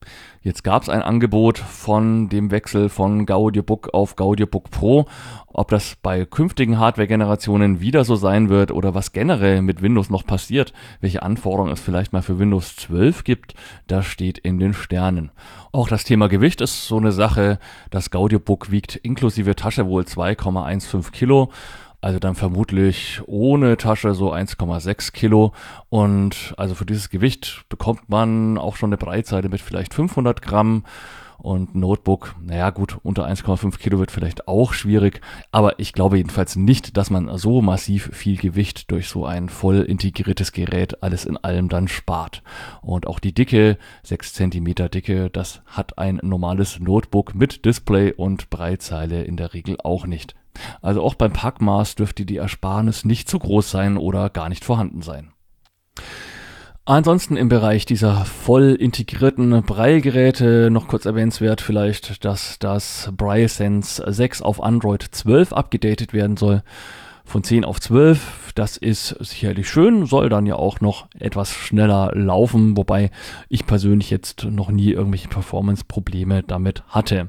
Jetzt gab es ein Angebot von dem Wechsel von Gaudiobook auf Gaudiobook Pro. Ob das bei künftigen Hardware-Generationen wieder so sein wird oder was generell mit Windows noch passiert, welche Anforderungen es vielleicht mal für Windows 12 gibt, das steht in den Sternen. Auch das Thema Gewicht ist so eine Sache. Das Gaudiobook wiegt inklusive Tasche wohl 2,15 Kilo. Also dann vermutlich ohne Tasche so 1,6 Kilo. Und also für dieses Gewicht bekommt man auch schon eine Breitseite mit vielleicht 500 Gramm. Und Notebook, naja gut, unter 1,5 Kilo wird vielleicht auch schwierig. Aber ich glaube jedenfalls nicht, dass man so massiv viel Gewicht durch so ein voll integriertes Gerät alles in allem dann spart. Und auch die Dicke, 6 cm Dicke, das hat ein normales Notebook mit Display und Breitseite in der Regel auch nicht. Also auch beim Packmaß dürfte die Ersparnis nicht zu groß sein oder gar nicht vorhanden sein. Ansonsten im Bereich dieser voll integrierten Braillegeräte noch kurz erwähnenswert vielleicht, dass das Braille Sense 6 auf Android 12 abgedatet werden soll. Von 10 auf 12, das ist sicherlich schön, soll dann ja auch noch etwas schneller laufen, wobei ich persönlich jetzt noch nie irgendwelche Performance-Probleme damit hatte.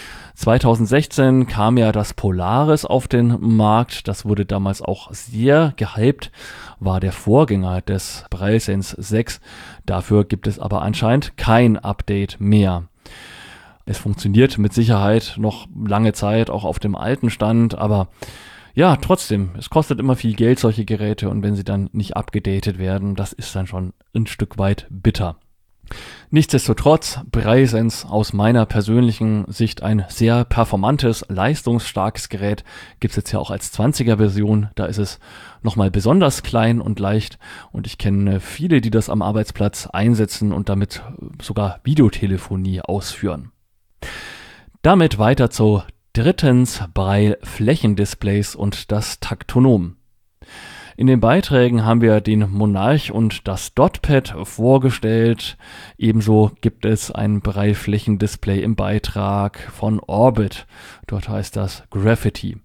2016 kam ja das Polaris auf den Markt, das wurde damals auch sehr gehypt, war der Vorgänger des Braille Sense 6, dafür gibt es aber anscheinend kein Update mehr. Es funktioniert mit Sicherheit noch lange Zeit, auch auf dem alten Stand, aber ja, trotzdem, es kostet immer viel Geld, solche Geräte, und wenn sie dann nicht abgedatet werden, das ist dann schon ein Stück weit bitter. Nichtsdestotrotz, Braille Sense aus meiner persönlichen Sicht ein sehr performantes, leistungsstarkes Gerät. Gibt's jetzt ja auch als 20er-Version, da ist es nochmal besonders klein und leicht, und ich kenne viele, die das am Arbeitsplatz einsetzen und damit sogar Videotelefonie ausführen. Damit weiter zu drittens Braille-Flächendisplays und das Taktonom. In den Beiträgen haben wir den Monarch und das Dotpad vorgestellt. Ebenso gibt es ein Braille-Flächendisplay im Beitrag von Orbit. Dort heißt das Graffiti.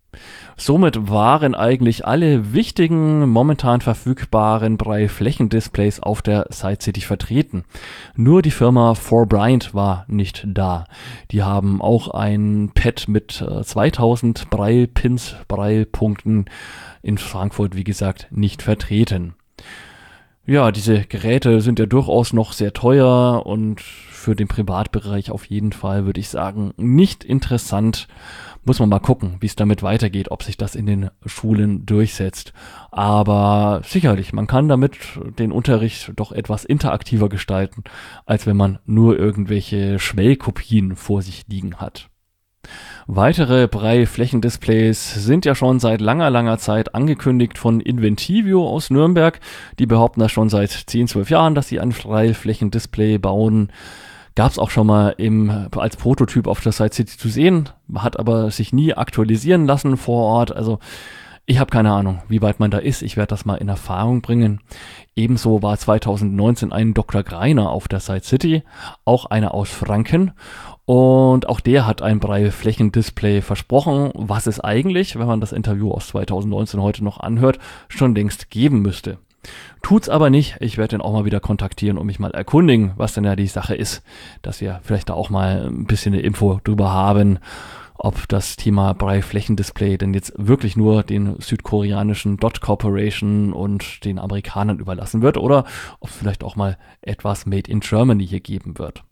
Somit waren eigentlich alle wichtigen, momentan verfügbaren Braille-Flächendisplays auf der Side City vertreten. Nur die Firma 4Bryant war nicht da. Die haben auch ein Pad mit 2000 Braille-Pins, Braille-Punkten in Frankfurt, wie gesagt, nicht vertreten. Ja, diese Geräte sind ja durchaus noch sehr teuer und für den Privatbereich auf jeden Fall, würde ich sagen, nicht interessant. Muss man mal gucken, wie es damit weitergeht, ob sich das in den Schulen durchsetzt. Aber sicherlich, man kann damit den Unterricht doch etwas interaktiver gestalten, als wenn man nur irgendwelche Schwellkopien vor sich liegen hat. Weitere Braille-Flächendisplays sind ja schon seit langer Zeit angekündigt von Inventivio aus Nürnberg. Die behaupten das schon seit 10-12 Jahren, dass sie ein Braille-Flächendisplay bauen. Gab es auch schon mal als Prototyp auf der Side City zu sehen, hat aber sich nie aktualisieren lassen vor Ort. Also ich habe keine Ahnung, wie weit man da ist. Ich werde das mal in Erfahrung bringen. Ebenso war 2019 ein Dr. Greiner auf der Side City, auch einer aus Franken. Und auch der hat ein Braille-Flächendisplay versprochen, was es eigentlich, wenn man das Interview aus 2019 heute noch anhört, schon längst geben müsste. Tut's aber nicht. Ich werde den auch mal wieder kontaktieren und mich mal erkundigen, was denn ja die Sache ist, dass wir vielleicht da auch mal ein bisschen eine Info drüber haben, ob das Thema Braille-Flächendisplay denn jetzt wirklich nur den südkoreanischen Dot Corporation und den Amerikanern überlassen wird oder ob es vielleicht auch mal etwas Made in Germany hier geben wird.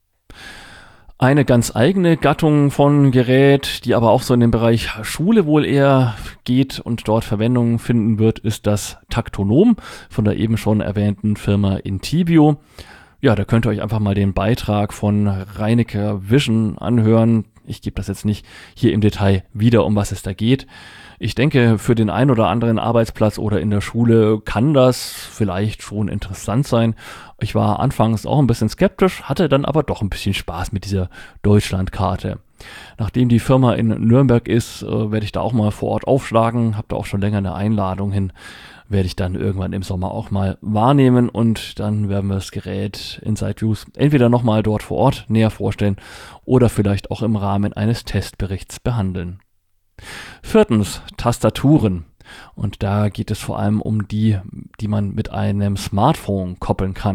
Eine ganz eigene Gattung von Gerät, die aber auch so in den Bereich Schule wohl eher geht und dort Verwendung finden wird, ist das Taktonom von der eben schon erwähnten Firma Intibio. Ja, da könnt ihr euch einfach mal den Beitrag von Reinecker Vision anhören. Ich gebe das jetzt nicht hier im Detail wieder, um was es da geht. Ich denke, für den einen oder anderen Arbeitsplatz oder in der Schule kann das vielleicht schon interessant sein. Ich war anfangs auch ein bisschen skeptisch, hatte dann aber doch ein bisschen Spaß mit dieser Deutschlandkarte. Nachdem die Firma in Nürnberg ist, werde ich da auch mal vor Ort aufschlagen, habe da auch schon länger eine Einladung hin, werde ich dann irgendwann im Sommer auch mal wahrnehmen und dann werden wir das Gerät in SideViews entweder nochmal dort vor Ort näher vorstellen oder vielleicht auch im Rahmen eines Testberichts behandeln. Viertens, Tastaturen. Und da geht es vor allem um die man mit einem Smartphone koppeln kann.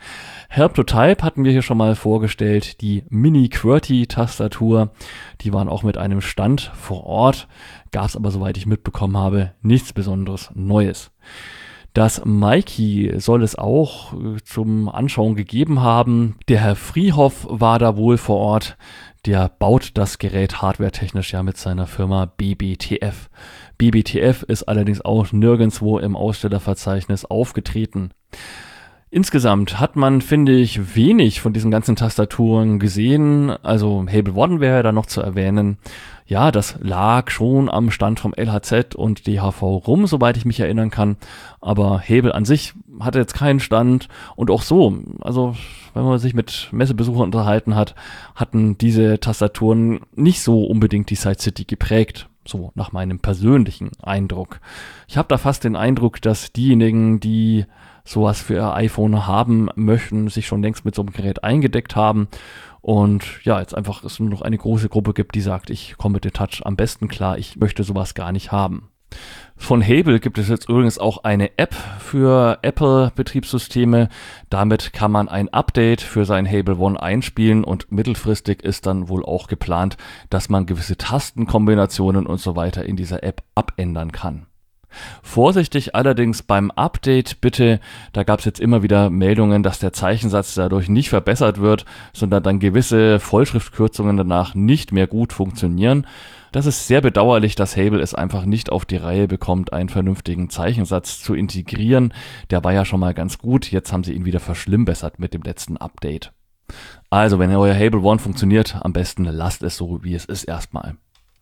Help to Type hatten wir hier schon mal vorgestellt, die Mini QWERTY-Tastatur, die waren auch mit einem Stand vor Ort, gab es aber, soweit ich mitbekommen habe, nichts Besonderes Neues. Das Mikey soll es auch zum Anschauen gegeben haben. Der Herr Friehoff war da wohl vor Ort. Der baut das Gerät hardwaretechnisch ja mit seiner Firma BBTF. BBTF ist allerdings auch nirgendwo im Ausstellerverzeichnis aufgetreten. Insgesamt hat man, finde ich, wenig von diesen ganzen Tastaturen gesehen. Also Hable One wäre da noch zu erwähnen. Ja, das lag schon am Stand vom LHZ und DHV rum, soweit ich mich erinnern kann. Aber Hable an sich hatte jetzt keinen Stand. Und auch so, also wenn man sich mit Messebesuchern unterhalten hat, hatten diese Tastaturen nicht so unbedingt die Side City geprägt. So nach meinem persönlichen Eindruck. Ich habe da fast den Eindruck, dass diejenigen, die sowas für ihr iPhone haben möchten, sich schon längst mit so einem Gerät eingedeckt haben und ja, jetzt einfach es nur noch eine große Gruppe gibt, die sagt, ich komme mit dem Touch am besten klar, ich möchte sowas gar nicht haben. Von Hable gibt es jetzt übrigens auch eine App für Apple-Betriebssysteme. Damit kann man ein Update für sein Hable One einspielen und mittelfristig ist dann wohl auch geplant, dass man gewisse Tastenkombinationen und so weiter in dieser App abändern kann. Vorsichtig allerdings beim Update bitte, da gab es jetzt immer wieder Meldungen, dass der Zeichensatz dadurch nicht verbessert wird, sondern dann gewisse Vollschriftkürzungen danach nicht mehr gut funktionieren. Das ist sehr bedauerlich, dass Hable es einfach nicht auf die Reihe bekommt, einen vernünftigen Zeichensatz zu integrieren. Der war ja schon mal ganz gut, jetzt haben sie ihn wieder verschlimmbessert mit dem letzten Update. Also, wenn euer Hable One funktioniert, am besten lasst es so, wie es ist erstmal.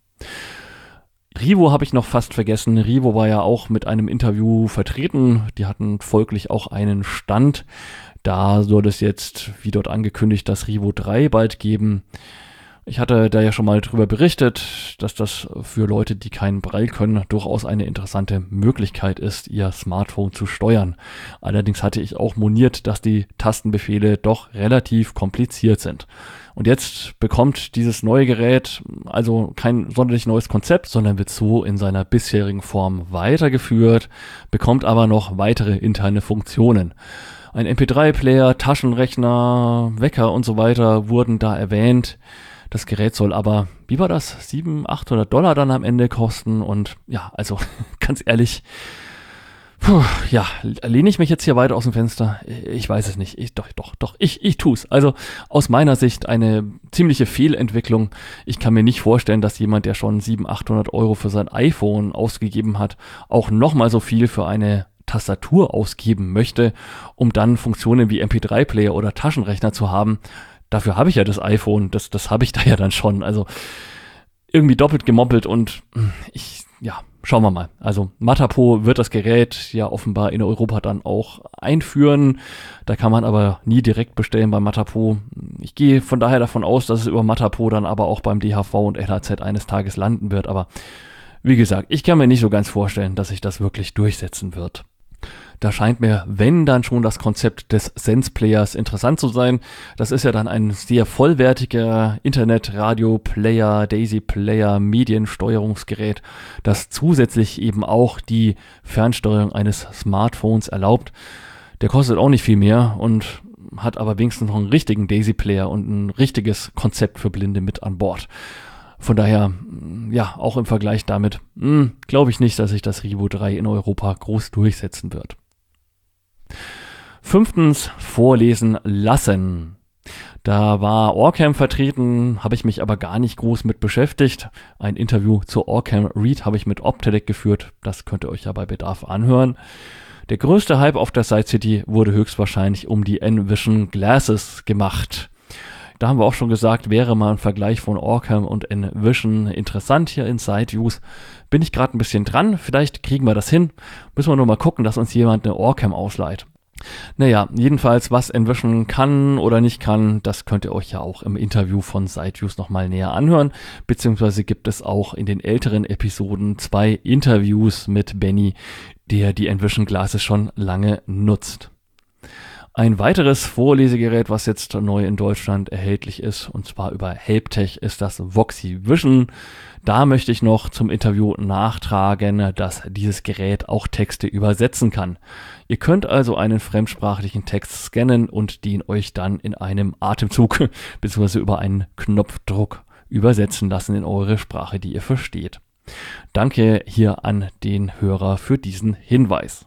Rivo habe ich noch fast vergessen. Rivo war ja auch mit einem Interview vertreten. Die hatten folglich auch einen Stand. Da soll es jetzt, wie dort angekündigt, das Rivo 3 bald geben. Ich hatte da ja schon mal drüber berichtet, dass das für Leute, die keinen Braille können, durchaus eine interessante Möglichkeit ist, ihr Smartphone zu steuern. Allerdings hatte ich auch moniert, dass die Tastenbefehle doch relativ kompliziert sind. Und jetzt bekommt dieses neue Gerät also kein sonderlich neues Konzept, sondern wird so in seiner bisherigen Form weitergeführt, bekommt aber noch weitere interne Funktionen. Ein MP3-Player, Taschenrechner, Wecker und so weiter wurden da erwähnt. Das Gerät soll aber, wie war das, $700-800 dann am Ende kosten und ja, also ganz ehrlich, lehne ich mich jetzt hier weiter aus dem Fenster? Ich weiß es nicht. Ich tue es. Also aus meiner Sicht eine ziemliche Fehlentwicklung. Ich kann mir nicht vorstellen, dass jemand, der schon 700-800 Euro für sein iPhone ausgegeben hat, auch nochmal so viel für eine Tastatur ausgeben möchte, um dann Funktionen wie MP3-Player oder Taschenrechner zu haben. Dafür habe ich ja das iPhone, das habe ich da ja dann schon. Also irgendwie doppelt gemoppelt und schauen wir mal. Also Matapo wird das Gerät ja offenbar in Europa dann auch einführen. Da kann man aber nie direkt bestellen bei Matapo. Ich gehe von daher davon aus, dass es über Matapo dann aber auch beim DHV und LHZ eines Tages landen wird. Aber wie gesagt, ich kann mir nicht so ganz vorstellen, dass sich das wirklich durchsetzen wird. Da scheint mir, wenn dann schon das Konzept des Sense-Players interessant zu sein. Das ist ja dann ein sehr vollwertiger Internet-Radio-Player, Daisy-Player, Mediensteuerungsgerät, das zusätzlich eben auch die Fernsteuerung eines Smartphones erlaubt. Der kostet auch nicht viel mehr und hat aber wenigstens noch einen richtigen Daisy-Player und ein richtiges Konzept für Blinde mit an Bord. Von daher, ja, auch im Vergleich damit, glaube ich nicht, dass sich das Rivo 3 in Europa groß durchsetzen wird. 5. Vorlesen lassen. Da war Orcam vertreten, habe ich mich aber gar nicht groß mit beschäftigt. Ein Interview zur Orcam Read habe ich mit Optelec geführt, das könnt ihr euch ja bei Bedarf anhören. Der größte Hype auf der Side City wurde höchstwahrscheinlich um die N-Vision Glasses gemacht. Da haben wir auch schon gesagt, wäre mal ein Vergleich von Orcam und N-Vision interessant hier in SideViews. Bin ich gerade ein bisschen dran, vielleicht kriegen wir das hin. Müssen wir nur mal gucken, dass uns jemand eine Orcam ausleiht. Naja, jedenfalls, was N-Vision kann oder nicht kann, das könnt ihr euch ja auch im Interview von SideViews nochmal näher anhören. Beziehungsweise gibt es auch in den älteren Episoden 2 Interviews mit Benny, der die N-Vision Glasses schon lange nutzt. Ein weiteres Vorlesegerät, was jetzt neu in Deutschland erhältlich ist, und zwar über Helptech, ist das Voxy Vision. Da möchte ich noch zum Interview nachtragen, dass dieses Gerät auch Texte übersetzen kann. Ihr könnt also einen fremdsprachlichen Text scannen und den euch dann in einem Atemzug bzw. über einen Knopfdruck übersetzen lassen in eure Sprache, die ihr versteht. Danke hier an den Hörer für diesen Hinweis.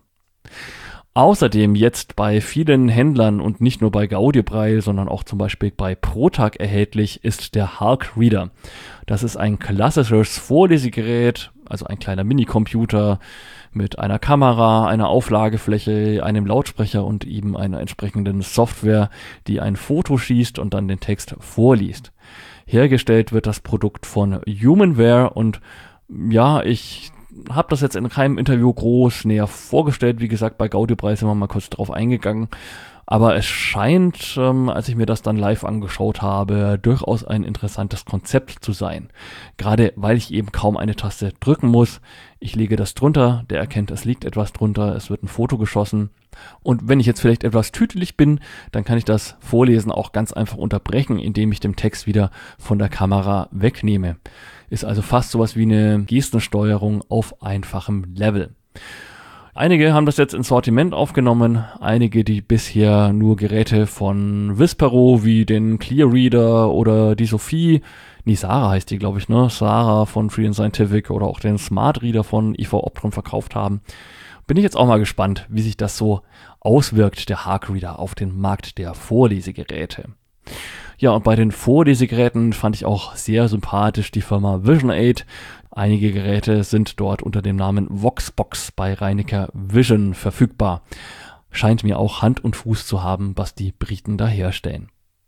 Außerdem jetzt bei vielen Händlern und nicht nur bei Gaudiobraille, sondern auch zum Beispiel bei Protag erhältlich ist der Hulk Reader. Das ist ein klassisches Vorlesegerät, also ein kleiner Minicomputer mit einer Kamera, einer Auflagefläche, einem Lautsprecher und eben einer entsprechenden Software, die ein Foto schießt und dann den Text vorliest. Hergestellt wird das Produkt von Humanware und ja, ich habe das jetzt in keinem Interview groß näher vorgestellt. Wie gesagt, bei Gaudiobraille sind wir mal kurz drauf eingegangen. Aber es scheint, als ich mir das dann live angeschaut habe, durchaus ein interessantes Konzept zu sein. Gerade weil ich eben kaum eine Taste drücken muss. Ich lege das drunter, der erkennt, es liegt etwas drunter, es wird ein Foto geschossen. Und wenn ich jetzt vielleicht etwas tüdelig bin, dann kann ich das Vorlesen auch ganz einfach unterbrechen, indem ich den Text wieder von der Kamera wegnehme. Ist also fast sowas wie eine Gestensteuerung auf einfachem Level. Einige haben das jetzt ins Sortiment aufgenommen, einige, die bisher nur Geräte von Vispero wie den Clear Reader oder die Sophie, Sarah heißt die, glaube ich, ne? Sarah von Free & Scientific oder auch den Smart Reader von IV Optron verkauft haben. Bin ich jetzt auch mal gespannt, wie sich das so auswirkt, der Hulk Reader, auf den Markt der Vorlesegeräte. Ja, und bei den Vorlesegeräten fand ich auch sehr sympathisch die Firma Vision8. Einige Geräte sind dort unter dem Namen Voxbox bei Reinecker Vision verfügbar. Scheint mir auch Hand und Fuß zu haben, was die Briten da herstellen.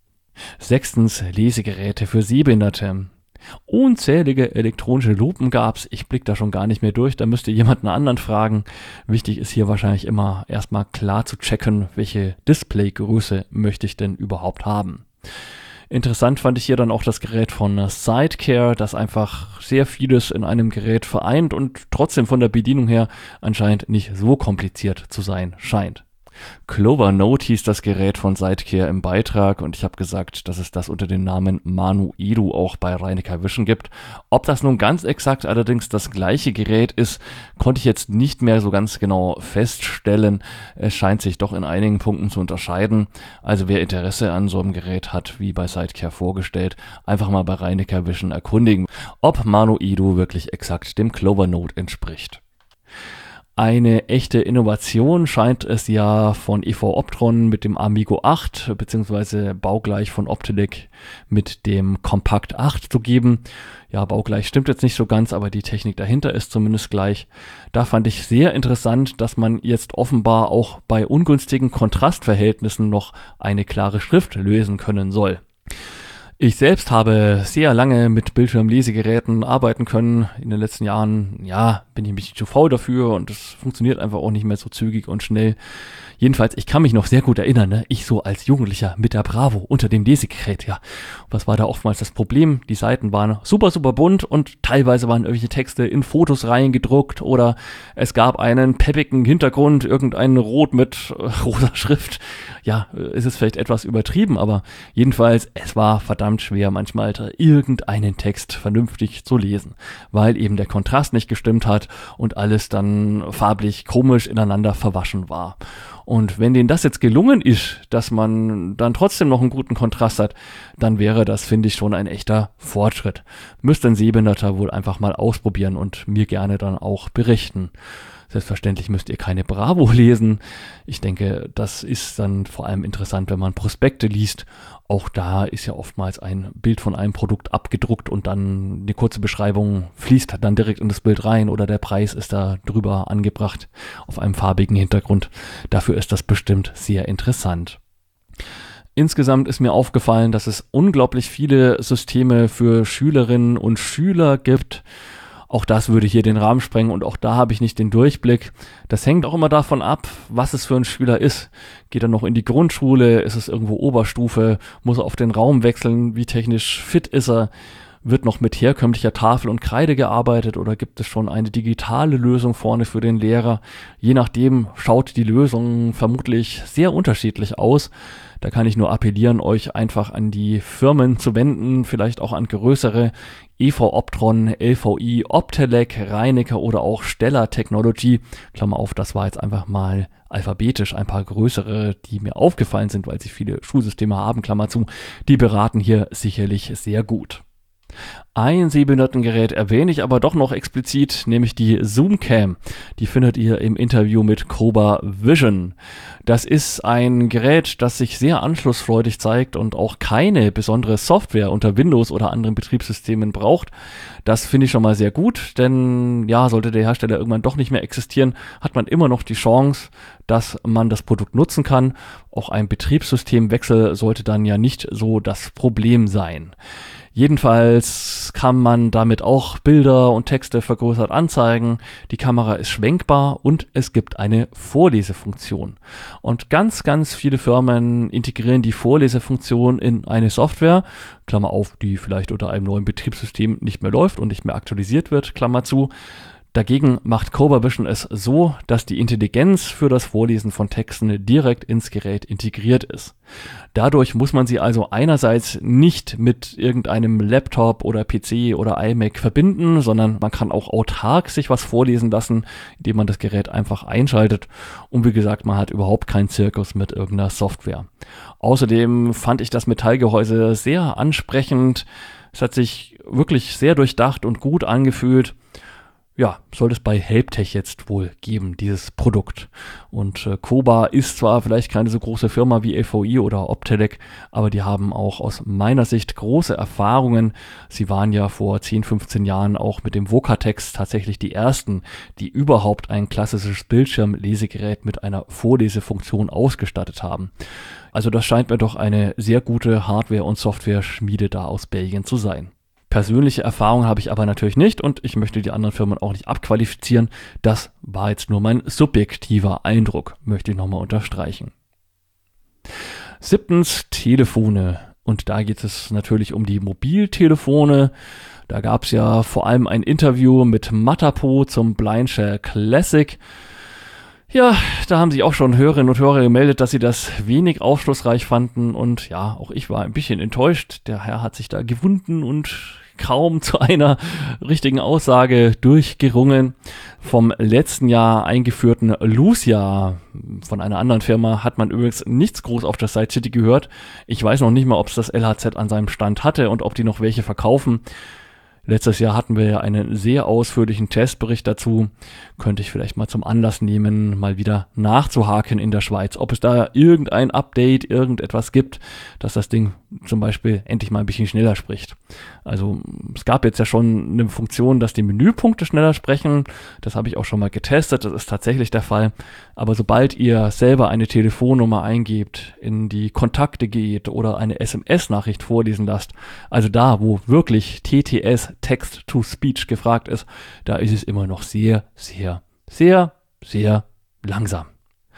6. Lesegeräte für Sehbehinderte. Unzählige elektronische Lupen gab's. Ich blick da schon gar nicht mehr durch, da müsst ihr jemanden anderen fragen. Wichtig ist hier wahrscheinlich immer erstmal klar zu checken, welche Displaygröße möchte ich denn überhaupt haben. Interessant fand ich hier dann auch das Gerät von Sidecare, das einfach sehr vieles in einem Gerät vereint und trotzdem von der Bedienung her anscheinend nicht so kompliziert zu sein scheint. Clover Note hieß das Gerät von Sidecare im Beitrag und ich habe gesagt, dass es das unter dem Namen Manu Edu auch bei Reinecker Vision gibt. Ob das nun ganz exakt allerdings das gleiche Gerät ist, konnte ich jetzt nicht mehr so ganz genau feststellen. Es scheint sich doch in einigen Punkten zu unterscheiden. Also wer Interesse an so einem Gerät hat, wie bei Sidecare vorgestellt, einfach mal bei Reinecker Vision erkundigen, ob Manu Edu wirklich exakt dem Clover Note entspricht. Eine echte Innovation scheint es ja von IV Optron mit dem Amigo 8 bzw. baugleich von Optelec mit dem Compact 8 zu geben. Ja, baugleich stimmt jetzt nicht so ganz, aber die Technik dahinter ist zumindest gleich. Da fand ich sehr interessant, dass man jetzt offenbar auch bei ungünstigen Kontrastverhältnissen noch eine klare Schrift lösen können soll. Ich selbst habe sehr lange mit Bildschirmlesegeräten arbeiten können. In den letzten Jahren, ja, bin ich ein bisschen zu faul dafür und es funktioniert einfach auch nicht mehr so zügig und schnell. Jedenfalls, ich kann mich noch sehr gut erinnern, ne? Ich so als Jugendlicher mit der Bravo unter dem Lesegerät, ja. Was war da oftmals das Problem? Die Seiten waren super, super bunt und teilweise waren irgendwelche Texte in Fotos reingedruckt oder es gab einen peppigen Hintergrund, irgendein Rot mit rosa Schrift. Ja, ist es vielleicht etwas übertrieben, aber jedenfalls, es war verdammt schwer, manchmal irgendeinen Text vernünftig zu lesen, weil eben der Kontrast nicht gestimmt hat und alles dann farblich komisch ineinander verwaschen war. Und wenn denen das jetzt gelungen ist, dass man dann trotzdem noch einen guten Kontrast hat, dann wäre das, finde ich, schon ein echter Fortschritt. Müsste ein Sehbehinderter wohl einfach mal ausprobieren und mir gerne dann auch berichten. Selbstverständlich müsst ihr keine Bravo lesen. Ich denke, das ist dann vor allem interessant, wenn man Prospekte liest. Auch da ist ja oftmals ein Bild von einem Produkt abgedruckt und dann eine kurze Beschreibung fließt dann direkt in das Bild rein oder der Preis ist da drüber angebracht auf einem farbigen Hintergrund. Dafür ist das bestimmt sehr interessant. Insgesamt ist mir aufgefallen, dass es unglaublich viele Systeme für Schülerinnen und Schüler gibt. Auch das würde hier den Rahmen sprengen und auch da habe ich nicht den Durchblick. Das hängt auch immer davon ab, was es für ein Schüler ist. Geht er noch in die Grundschule? Ist es irgendwo Oberstufe? Muss er auf den Raum wechseln? Wie technisch fit ist er? Wird noch mit herkömmlicher Tafel und Kreide gearbeitet oder gibt es schon eine digitale Lösung vorne für den Lehrer? Je nachdem schaut die Lösung vermutlich sehr unterschiedlich aus. Da kann ich nur appellieren, euch einfach an die Firmen zu wenden, vielleicht auch an größere, EV Optron, LVI, Optelec, Reinecker oder auch Stellar Technology. Klammer auf, das war jetzt einfach mal alphabetisch ein paar größere, die mir aufgefallen sind, weil sie viele Schulsysteme haben, Klammer zu. Die beraten hier sicherlich sehr gut. Ein Sehbehindertengerät erwähne ich aber doch noch explizit, nämlich die Zoom-Cam. Die findet ihr im Interview mit Cobra Vision. Das ist ein Gerät, das sich sehr anschlussfreudig zeigt und auch keine besondere Software unter Windows oder anderen Betriebssystemen braucht. Das finde ich schon mal sehr gut, denn ja, sollte der Hersteller irgendwann doch nicht mehr existieren, hat man immer noch die Chance, dass man das Produkt nutzen kann. Auch ein Betriebssystemwechsel sollte dann ja nicht so das Problem sein. Jedenfalls kann man damit auch Bilder und Texte vergrößert anzeigen. Die Kamera ist schwenkbar und es gibt eine Vorlesefunktion. Und ganz, ganz viele Firmen integrieren die Vorlesefunktion in eine Software, Klammer auf, die vielleicht unter einem neuen Betriebssystem nicht mehr läuft und nicht mehr aktualisiert wird, Klammer zu. Dagegen macht Cobra Vision es so, dass die Intelligenz für das Vorlesen von Texten direkt ins Gerät integriert ist. Dadurch muss man sie also einerseits nicht mit irgendeinem Laptop oder PC oder iMac verbinden, sondern man kann auch autark sich was vorlesen lassen, indem man das Gerät einfach einschaltet. Und wie gesagt, man hat überhaupt keinen Zirkus mit irgendeiner Software. Außerdem fand ich das Metallgehäuse sehr ansprechend. Es hat sich wirklich sehr durchdacht und gut angefühlt. Ja, soll es bei Helptech jetzt wohl geben, dieses Produkt. Und Cobra ist zwar vielleicht keine so große Firma wie LVI oder Optelec, aber die haben auch aus meiner Sicht große Erfahrungen. Sie waren ja vor 10, 15 Jahren auch mit dem Vocatex tatsächlich die ersten, die überhaupt ein klassisches Bildschirmlesegerät mit einer Vorlesefunktion ausgestattet haben. Also das scheint mir doch eine sehr gute Hardware- und Software-Schmiede da aus Belgien zu sein. Persönliche Erfahrung habe ich aber natürlich nicht und ich möchte die anderen Firmen auch nicht abqualifizieren. Das war jetzt nur mein subjektiver Eindruck, möchte ich nochmal unterstreichen. 7. Telefone. Und da geht es natürlich um die Mobiltelefone. Da gab es ja vor allem ein Interview mit Matapo zum Blindshell Classic. Ja, da haben sich auch schon Hörerinnen und Hörer gemeldet, dass sie das wenig aufschlussreich fanden und ja, auch ich war ein bisschen enttäuscht. Der Herr hat sich da gewunden und kaum zu einer richtigen Aussage durchgerungen. Vom letzten Jahr eingeführten Lucia von einer anderen Firma hat man übrigens nichts groß auf der Side City gehört. Ich weiß noch nicht mal, ob es das LHZ an seinem Stand hatte und ob die noch welche verkaufen. Letztes Jahr hatten wir ja einen sehr ausführlichen Testbericht dazu. Könnte ich vielleicht mal zum Anlass nehmen, mal wieder nachzuhaken in der Schweiz, ob es da irgendein Update, irgendetwas gibt, dass das Ding zum Beispiel endlich mal ein bisschen schneller spricht. Also es gab jetzt ja schon eine Funktion, dass die Menüpunkte schneller sprechen. Das habe ich auch schon mal getestet, das ist tatsächlich der Fall. Aber sobald ihr selber eine Telefonnummer eingebt, in die Kontakte geht oder eine SMS-Nachricht vorlesen lasst, also da, wo wirklich TTS, Text-to-Speech gefragt ist, da ist es immer noch sehr, sehr, sehr, sehr langsam.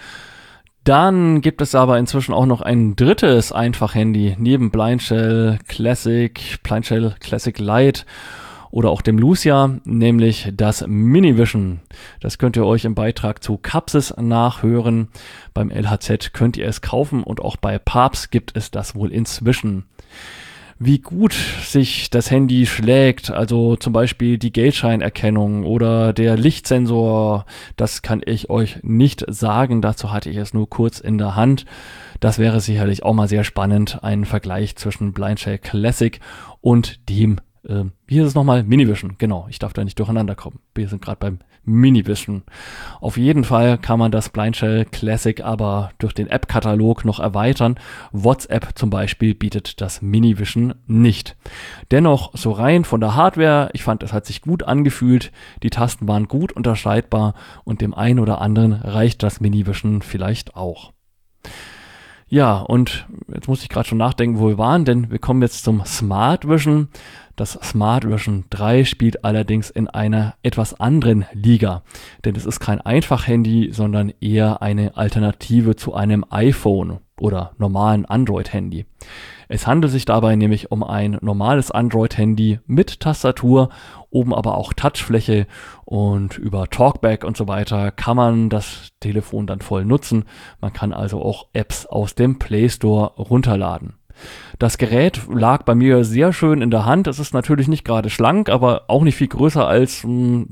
Dann gibt es aber inzwischen auch noch ein drittes Einfach-Handy neben Blindshell Classic, Blindshell Classic Lite oder auch dem Lucia, nämlich das Minivision. Das könnt ihr euch im Beitrag zu Capsys nachhören. Beim LHZ könnt ihr es kaufen und auch bei Papst gibt es das wohl inzwischen. Wie gut sich das Handy schlägt, also zum Beispiel die Geldscheinerkennung oder der Lichtsensor, das kann ich euch nicht sagen. Dazu hatte ich es nur kurz in der Hand. Das wäre sicherlich auch mal sehr spannend, einen Vergleich zwischen Blindshell Classic und dem, wie ist es nochmal? Minivision, genau. Ich darf da nicht durcheinander kommen. Wir sind gerade beim Minivision. Auf jeden Fall kann man das Blindshell Classic aber durch den App-Katalog noch erweitern. WhatsApp zum Beispiel bietet das Minivision nicht. Dennoch, so rein von der Hardware, ich fand, es hat sich gut angefühlt, die Tasten waren gut unterscheidbar und dem einen oder anderen reicht das Minivision vielleicht auch. Ja, und jetzt muss ich gerade schon nachdenken, wo wir waren, denn wir kommen jetzt zum Smart Vision. Das Smart Vision 3 spielt allerdings in einer etwas anderen Liga, denn es ist kein Einfach-Handy, sondern eher eine Alternative zu einem iPhone oder normalen Android-Handy. Es handelt sich dabei nämlich um ein normales Android-Handy mit Tastatur, oben aber auch Touchfläche, und über Talkback und so weiter kann man das Telefon dann voll nutzen. Man kann also auch Apps aus dem Play Store runterladen. Das Gerät lag bei mir sehr schön in der Hand. Es ist natürlich nicht gerade schlank, aber auch nicht viel größer als, sagen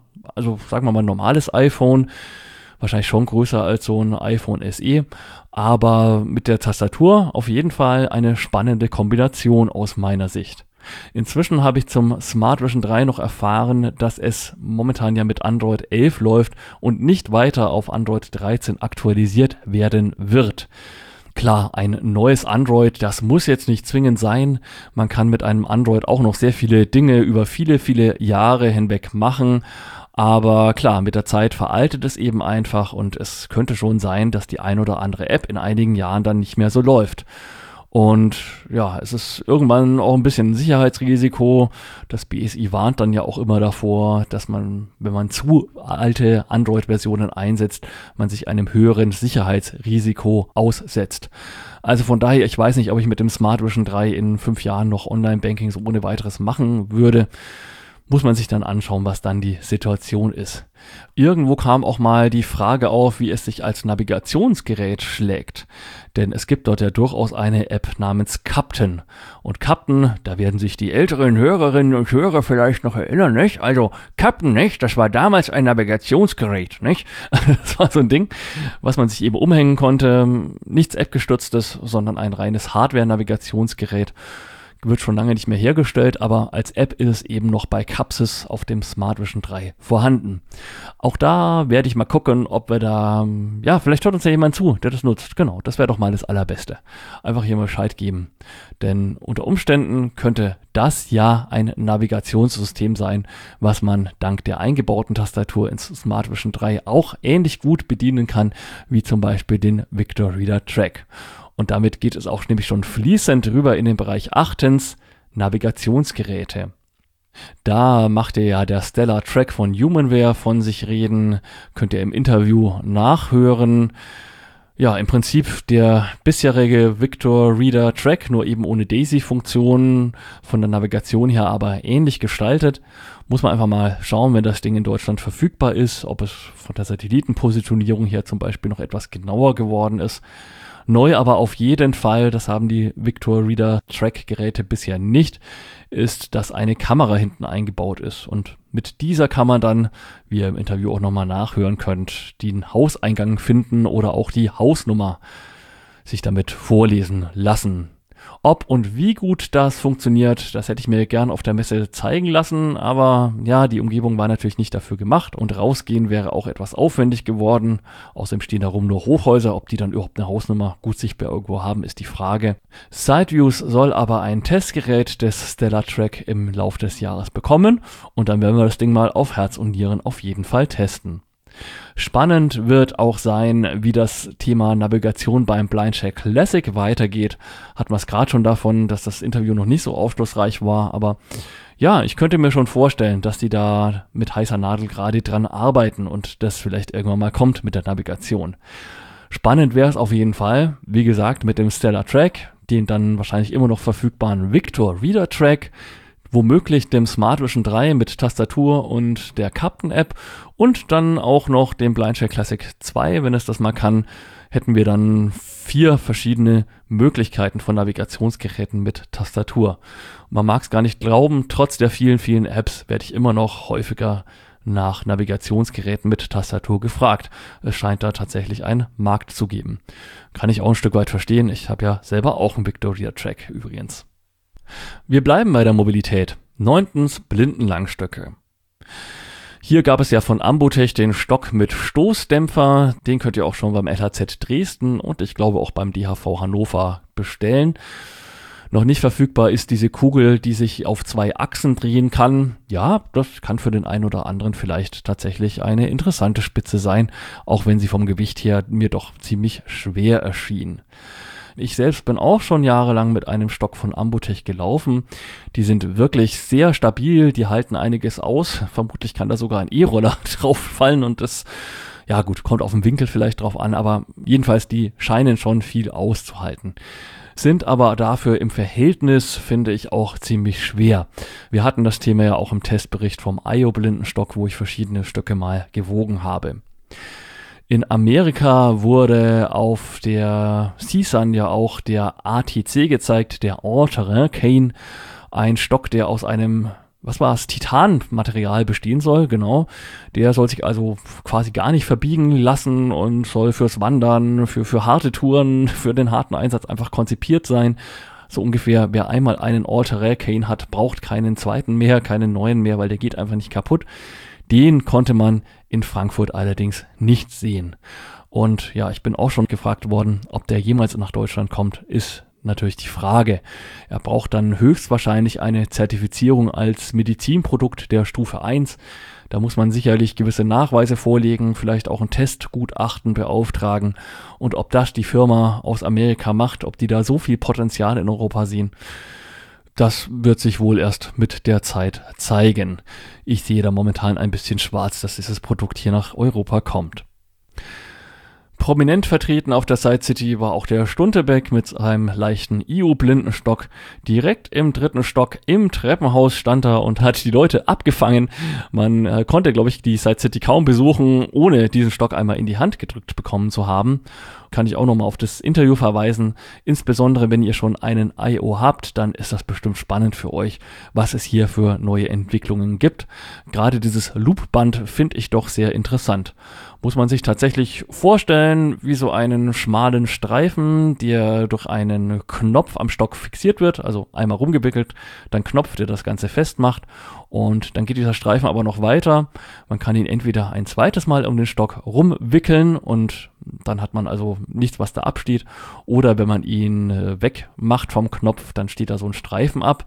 wir mal, ein normales iPhone. Wahrscheinlich schon größer als so ein iPhone SE, aber mit der Tastatur auf jeden Fall eine spannende Kombination aus meiner Sicht. Inzwischen habe ich zum Smart Vision 3 noch erfahren, dass es momentan ja mit Android 11 läuft und nicht weiter auf Android 13 aktualisiert werden wird. Klar, ein neues Android, das muss jetzt nicht zwingend sein. Man kann mit einem Android auch noch sehr viele Dinge über viele, viele Jahre hinweg machen. Aber klar, mit der Zeit veraltet es eben einfach und es könnte schon sein, dass die ein oder andere App in einigen Jahren dann nicht mehr so läuft. Und ja, es ist irgendwann auch ein bisschen ein Sicherheitsrisiko. Das BSI warnt dann ja auch immer davor, dass man, wenn man zu alte Android-Versionen einsetzt, man sich einem höheren Sicherheitsrisiko aussetzt. Also von daher, ich weiß nicht, ob ich mit dem Smart Vision 3 in 5 Jahren noch Online-Banking so ohne weiteres machen würde. Muss man sich dann anschauen, was dann die Situation ist. Irgendwo kam auch mal die Frage auf, wie es sich als Navigationsgerät schlägt. Denn es gibt dort ja durchaus eine App namens Captain. Und Captain, da werden sich die älteren Hörerinnen und Hörer vielleicht noch erinnern, nicht? Also Captain, nicht? Das war damals ein Navigationsgerät, nicht? Das war so ein Ding, was man sich eben umhängen konnte. Nichts App-gestütztes, sondern ein reines Hardware-Navigationsgerät. Wird schon lange nicht mehr hergestellt, aber als App ist es eben noch bei Capsys auf dem Smart Vision 3 vorhanden. Auch da werde ich mal gucken, ob wir da, vielleicht hört uns ja jemand zu, der das nutzt. Genau, das wäre doch mal das Allerbeste. Einfach hier mal Bescheid geben. Denn unter Umständen könnte das ja ein Navigationssystem sein, was man dank der eingebauten Tastatur ins Smart Vision 3 auch ähnlich gut bedienen kann, wie zum Beispiel den Victor Reader Track. Und damit geht es auch nämlich schon fließend rüber in den Bereich 8. Navigationsgeräte. Da machte ja der Stellar Track von Humanware von sich reden, könnt ihr im Interview nachhören. Ja, im Prinzip der bisherige Victor Reader Track, nur eben ohne Daisy-Funktion, von der Navigation her aber ähnlich gestaltet. Muss man einfach mal schauen, wenn das Ding in Deutschland verfügbar ist, ob es von der Satellitenpositionierung her zum Beispiel noch etwas genauer geworden ist. Neu aber auf jeden Fall, das haben die Victor Reader Track Geräte bisher nicht, ist, dass eine Kamera hinten eingebaut ist. Und mit dieser kann man dann, wie ihr im Interview auch nochmal nachhören könnt, den Hauseingang finden oder auch die Hausnummer sich damit vorlesen lassen. Ob und wie gut das funktioniert, das hätte ich mir gern auf der Messe zeigen lassen, aber ja, die Umgebung war natürlich nicht dafür gemacht und rausgehen wäre auch etwas aufwendig geworden. Außerdem stehen da rum nur Hochhäuser, ob die dann überhaupt eine Hausnummer gut sichtbar irgendwo haben, ist die Frage. Sideviews soll aber ein Testgerät des Stellar Track im Laufe des Jahres bekommen und dann werden wir das Ding mal auf Herz und Nieren auf jeden Fall testen. Spannend wird auch sein, wie das Thema Navigation beim BlindShare Classic weitergeht. Hatten wir es gerade schon davon, dass das Interview noch nicht so aufschlussreich war, aber ja, ich könnte mir schon vorstellen, dass die da mit heißer Nadel gerade dran arbeiten und das vielleicht irgendwann mal kommt mit der Navigation. Spannend wäre es auf jeden Fall, wie gesagt, mit dem Stellar Track, den dann wahrscheinlich immer noch verfügbaren Victor Reader Track, womöglich dem Smart Vision 3 mit Tastatur und der Captain App und dann auch noch dem BlindShare Classic 2, wenn es das mal kann, hätten wir dann 4 verschiedene Möglichkeiten von Navigationsgeräten mit Tastatur. Man mag es gar nicht glauben, trotz der vielen, vielen Apps werde ich immer noch häufiger nach Navigationsgeräten mit Tastatur gefragt. Es scheint da tatsächlich einen Markt zu geben. Kann ich auch ein Stück weit verstehen. Ich habe ja selber auch einen Victor Reader Track übrigens. Wir bleiben bei der Mobilität. 9. Blindenlangstöcke. Hier gab es ja von Ambotech den Stock mit Stoßdämpfer. Den könnt ihr auch schon beim LHZ Dresden und ich glaube auch beim DHV Hannover bestellen. Noch nicht verfügbar ist diese Kugel, die sich auf 2 Achsen drehen kann. Ja, das kann für den einen oder anderen vielleicht tatsächlich eine interessante Spitze sein, auch wenn sie vom Gewicht her mir doch ziemlich schwer erschien. Ich selbst bin auch schon jahrelang mit einem Stock von Ambutech gelaufen. Die sind wirklich sehr stabil, die halten einiges aus. Vermutlich kann da sogar ein E-Roller drauf fallen und das, ja gut, kommt auf den Winkel vielleicht drauf an, aber jedenfalls die scheinen schon viel auszuhalten. Sind aber dafür im Verhältnis, finde ich, auch ziemlich schwer. Wir hatten das Thema ja auch im Testbericht vom IO-Blindenstock, wo ich verschiedene Stöcke mal gewogen habe. In Amerika wurde auf der CSUN ja auch der ATC gezeigt, der All-Terrain Cane, ein Stock, der aus einem, Titanmaterial bestehen soll, genau. Der soll sich also quasi gar nicht verbiegen lassen und soll fürs Wandern, für harte Touren, für den harten Einsatz einfach konzipiert sein. So ungefähr, wer einmal einen All-Terrain Cane hat, braucht keinen zweiten mehr, keinen neuen mehr, weil der geht einfach nicht kaputt. Den konnte man in Frankfurt allerdings nicht sehen. Und ja, ich bin auch schon gefragt worden, ob der jemals nach Deutschland kommt, ist natürlich die Frage. Er braucht dann höchstwahrscheinlich eine Zertifizierung als Medizinprodukt der Stufe 1. Da muss man sicherlich gewisse Nachweise vorlegen, vielleicht auch ein Testgutachten beauftragen. Und ob das die Firma aus Amerika macht, ob die da so viel Potenzial in Europa sehen, das wird sich wohl erst mit der Zeit zeigen. Ich sehe da momentan ein bisschen schwarz, dass dieses Produkt hier nach Europa kommt. Prominent vertreten auf der Side City war auch der Stuntebeck mit einem leichten IO-Blindenstock. Direkt im 3. Stock im Treppenhaus stand er und hat die Leute abgefangen. Man konnte, glaube ich, die Side City kaum besuchen, ohne diesen Stock einmal in die Hand gedrückt bekommen zu haben. Kann ich auch nochmal auf das Interview verweisen. Insbesondere, wenn ihr schon einen IO habt, dann ist das bestimmt spannend für euch, was es hier für neue Entwicklungen gibt. Gerade dieses Loopband finde ich doch sehr interessant. Muss man sich tatsächlich vorstellen, wie so einen schmalen Streifen, der durch einen Knopf am Stock fixiert wird, also einmal rumgewickelt, dann Knopf, der das Ganze festmacht und dann geht dieser Streifen aber noch weiter. Man kann ihn entweder ein zweites Mal um den Stock rumwickeln und dann hat man also nichts, was da absteht, oder wenn man ihn wegmacht vom Knopf, dann steht da so ein Streifen ab.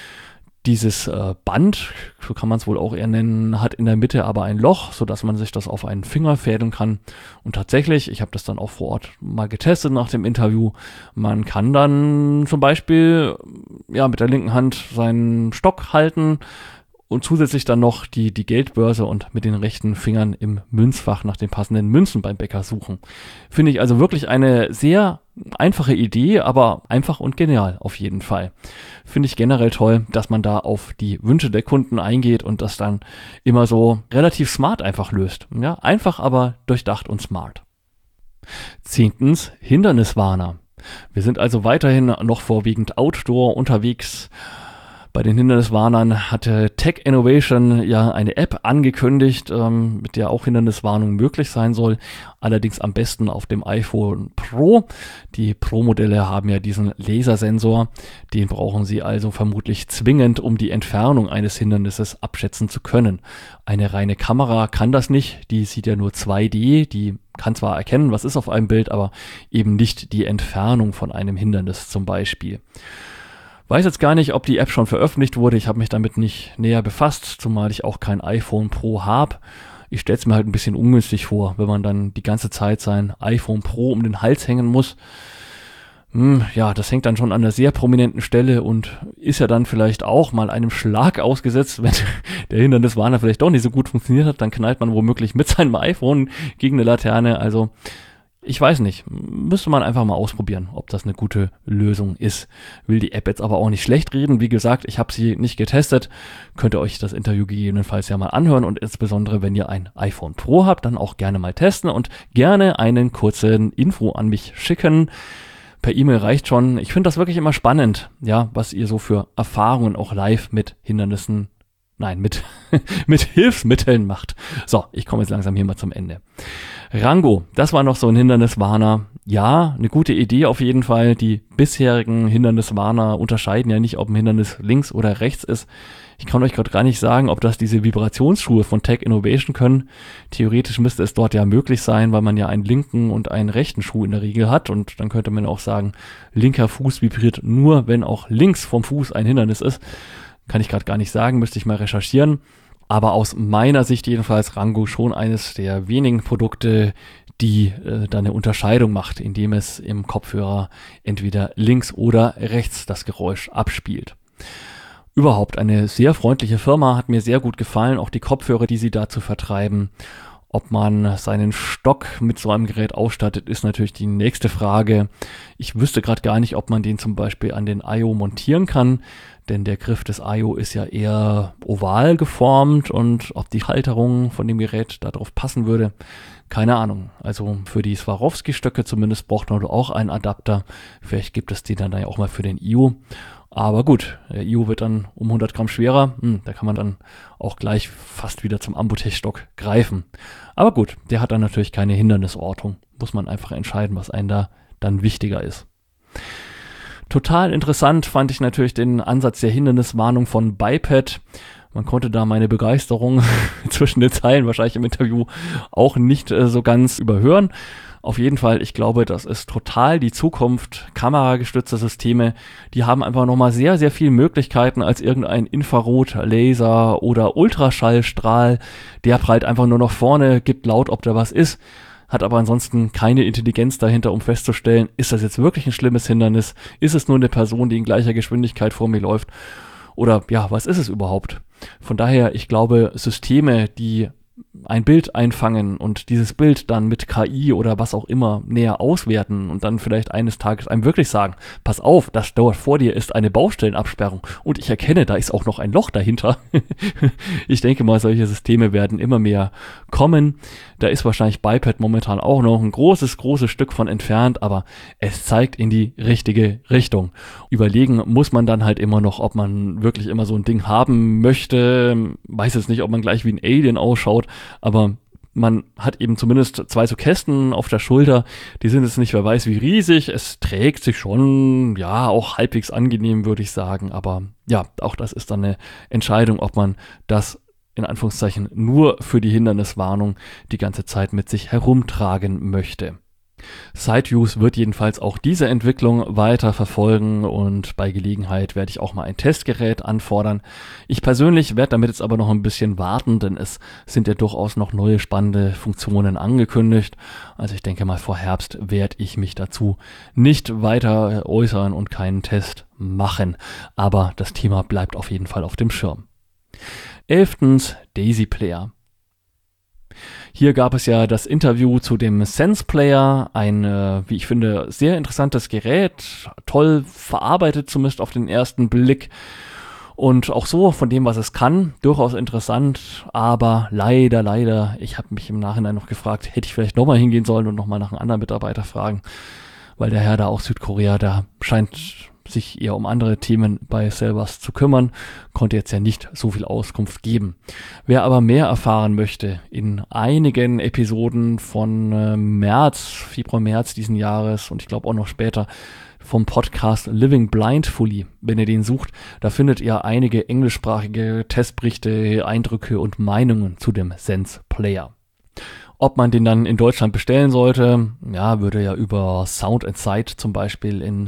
Dieses Band, so kann man es wohl auch eher nennen, hat in der Mitte aber ein Loch, sodass man sich das auf einen Finger fädeln kann. Und tatsächlich, ich habe das dann auch vor Ort mal getestet nach dem Interview, man kann dann zum Beispiel mit der linken Hand seinen Stock halten und zusätzlich dann noch die Geldbörse und mit den rechten Fingern im Münzfach nach den passenden Münzen beim Bäcker suchen. Finde ich also wirklich eine sehr einfache Idee, aber einfach und genial auf jeden Fall. Finde ich generell toll, dass man da auf die Wünsche der Kunden eingeht und das dann immer so relativ smart einfach löst. Ja, einfach, aber durchdacht und smart. 10. Hinderniswarner. Wir sind also weiterhin noch vorwiegend Outdoor unterwegs. Bei den Hinderniswarnern hatte Tech Innovation ja eine App angekündigt, mit der auch Hinderniswarnung möglich sein soll. Allerdings am besten auf dem iPhone Pro. Die Pro-Modelle haben ja diesen Lasersensor. Den brauchen Sie also vermutlich zwingend, um die Entfernung eines Hindernisses abschätzen zu können. Eine reine Kamera kann das nicht. Die sieht ja nur 2D. Die kann zwar erkennen, was ist auf einem Bild, aber eben nicht die Entfernung von einem Hindernis zum Beispiel. Weiß jetzt gar nicht, ob die App schon veröffentlicht wurde. Ich habe mich damit nicht näher befasst, zumal ich auch kein iPhone Pro habe. Ich stelle es mir halt ein bisschen ungünstig vor, wenn man dann die ganze Zeit sein iPhone Pro um den Hals hängen muss. Ja, das hängt dann schon an einer sehr prominenten Stelle und ist ja dann vielleicht auch mal einem Schlag ausgesetzt, wenn der Hinderniswarner vielleicht doch nicht so gut funktioniert hat, dann knallt man womöglich mit seinem iPhone gegen eine Laterne. Also ich weiß nicht, müsste man einfach mal ausprobieren, ob das eine gute Lösung ist. Will die App jetzt aber auch nicht schlecht reden. Wie gesagt, ich habe sie nicht getestet. Könnt ihr euch das Interview gegebenenfalls ja mal anhören und insbesondere, wenn ihr ein iPhone Pro habt, dann auch gerne mal testen und gerne einen kurzen Info an mich schicken. Per E-Mail reicht schon. Ich finde das wirklich immer spannend, ja, was ihr so für Erfahrungen auch live mit Hindernissen, mit Hilfsmitteln macht. So, ich komme jetzt langsam hier mal zum Ende. Rango, das war noch so ein Hinderniswarner. Ja, eine gute Idee auf jeden Fall. Die bisherigen Hinderniswarner unterscheiden ja nicht, ob ein Hindernis links oder rechts ist. Ich kann euch gerade gar nicht sagen, ob das diese Vibrationsschuhe von Tech Innovation können. Theoretisch müsste es dort ja möglich sein, weil man ja einen linken und einen rechten Schuh in der Regel hat. Und dann könnte man auch sagen, linker Fuß vibriert nur, wenn auch links vom Fuß ein Hindernis ist. Kann ich gerade gar nicht sagen, müsste ich mal recherchieren. Aber aus meiner Sicht jedenfalls Rango schon eines der wenigen Produkte, die da eine Unterscheidung macht, indem es im Kopfhörer entweder links oder rechts das Geräusch abspielt. Überhaupt eine sehr freundliche Firma, hat mir sehr gut gefallen, auch die Kopfhörer, die sie dazu vertreiben. Ob man seinen Stock mit so einem Gerät ausstattet, ist natürlich die nächste Frage. Ich wüsste gerade gar nicht, ob man den zum Beispiel an den IO montieren kann, denn der Griff des IO ist ja eher oval geformt und ob die Halterung von dem Gerät darauf passen würde, keine Ahnung. Also für die Swarovski-Stöcke zumindest braucht man auch einen Adapter. Vielleicht gibt es den dann ja auch mal für den IO. Aber gut, der IO wird dann um 100 Gramm schwerer. Da kann man dann auch gleich fast wieder zum Ambutech-Stock greifen. Aber gut, der hat dann natürlich keine Hindernisortung. Muss man einfach entscheiden, was einem da dann wichtiger ist. Total interessant fand ich natürlich den Ansatz der Hinderniswarnung von Biped. Man konnte da meine Begeisterung zwischen den Zeilen wahrscheinlich im Interview auch nicht so ganz überhören. Auf jeden Fall, ich glaube, das ist total die Zukunft. Kameragestützte Systeme, die haben einfach nochmal sehr, sehr viele Möglichkeiten als irgendein Infrarot, Laser oder Ultraschallstrahl. Der prallt einfach nur nach vorne, gibt laut, ob da was ist, hat aber ansonsten keine Intelligenz dahinter, um festzustellen, ist das jetzt wirklich ein schlimmes Hindernis? Ist es nur eine Person, die in gleicher Geschwindigkeit vor mir läuft? Oder ja, was ist es überhaupt? Von daher, ich glaube, Systeme, die ein Bild einfangen und dieses Bild dann mit KI oder was auch immer näher auswerten und dann vielleicht eines Tages einem wirklich sagen, pass auf, das dort vor dir ist eine Baustellenabsperrung und ich erkenne, da ist auch noch ein Loch dahinter. Ich denke mal, solche Systeme werden immer mehr kommen. Da ist wahrscheinlich Biped momentan auch noch ein großes Stück von entfernt, aber es zeigt in die richtige Richtung. Überlegen muss man dann halt immer noch, ob man wirklich immer so ein Ding haben möchte. Weiß jetzt nicht, ob man gleich wie ein Alien ausschaut, aber man hat eben zumindest 2 so Kästen auf der Schulter, die sind jetzt nicht, wer weiß wie riesig, es trägt sich schon, ja, auch halbwegs angenehm, würde ich sagen, aber ja, auch das ist dann eine Entscheidung, ob man das in Anführungszeichen nur für die Hinderniswarnung die ganze Zeit mit sich herumtragen möchte. SideViews wird jedenfalls auch diese Entwicklung weiter verfolgen und bei Gelegenheit werde ich auch mal ein Testgerät anfordern. Ich persönlich werde damit jetzt aber noch ein bisschen warten, denn es sind ja durchaus noch neue spannende Funktionen angekündigt. Also ich denke mal, vor Herbst werde ich mich dazu nicht weiter äußern und keinen Test machen. Aber das Thema bleibt auf jeden Fall auf dem Schirm. 11. Daisy Player. Hier gab es ja das Interview zu dem Sense Player, ein, wie ich finde, sehr interessantes Gerät, toll verarbeitet zumindest auf den ersten Blick und auch so von dem, was es kann, durchaus interessant, aber leider, ich habe mich im Nachhinein noch gefragt, hätte ich vielleicht nochmal hingehen sollen und nochmal nach einem anderen Mitarbeiter fragen, weil der Herr da auch Südkorea, da scheint sich eher um andere Themen bei Selbers zu kümmern, konnte jetzt ja nicht so viel Auskunft geben. Wer aber mehr erfahren möchte, in einigen Episoden von Februar, März diesen Jahres und ich glaube auch noch später vom Podcast Living Blindfully, wenn ihr den sucht, da findet ihr einige englischsprachige Testberichte, Eindrücke und Meinungen zu dem Sense Player. Ob man den dann in Deutschland bestellen sollte, ja, würde ja über Sound & Sight zum Beispiel in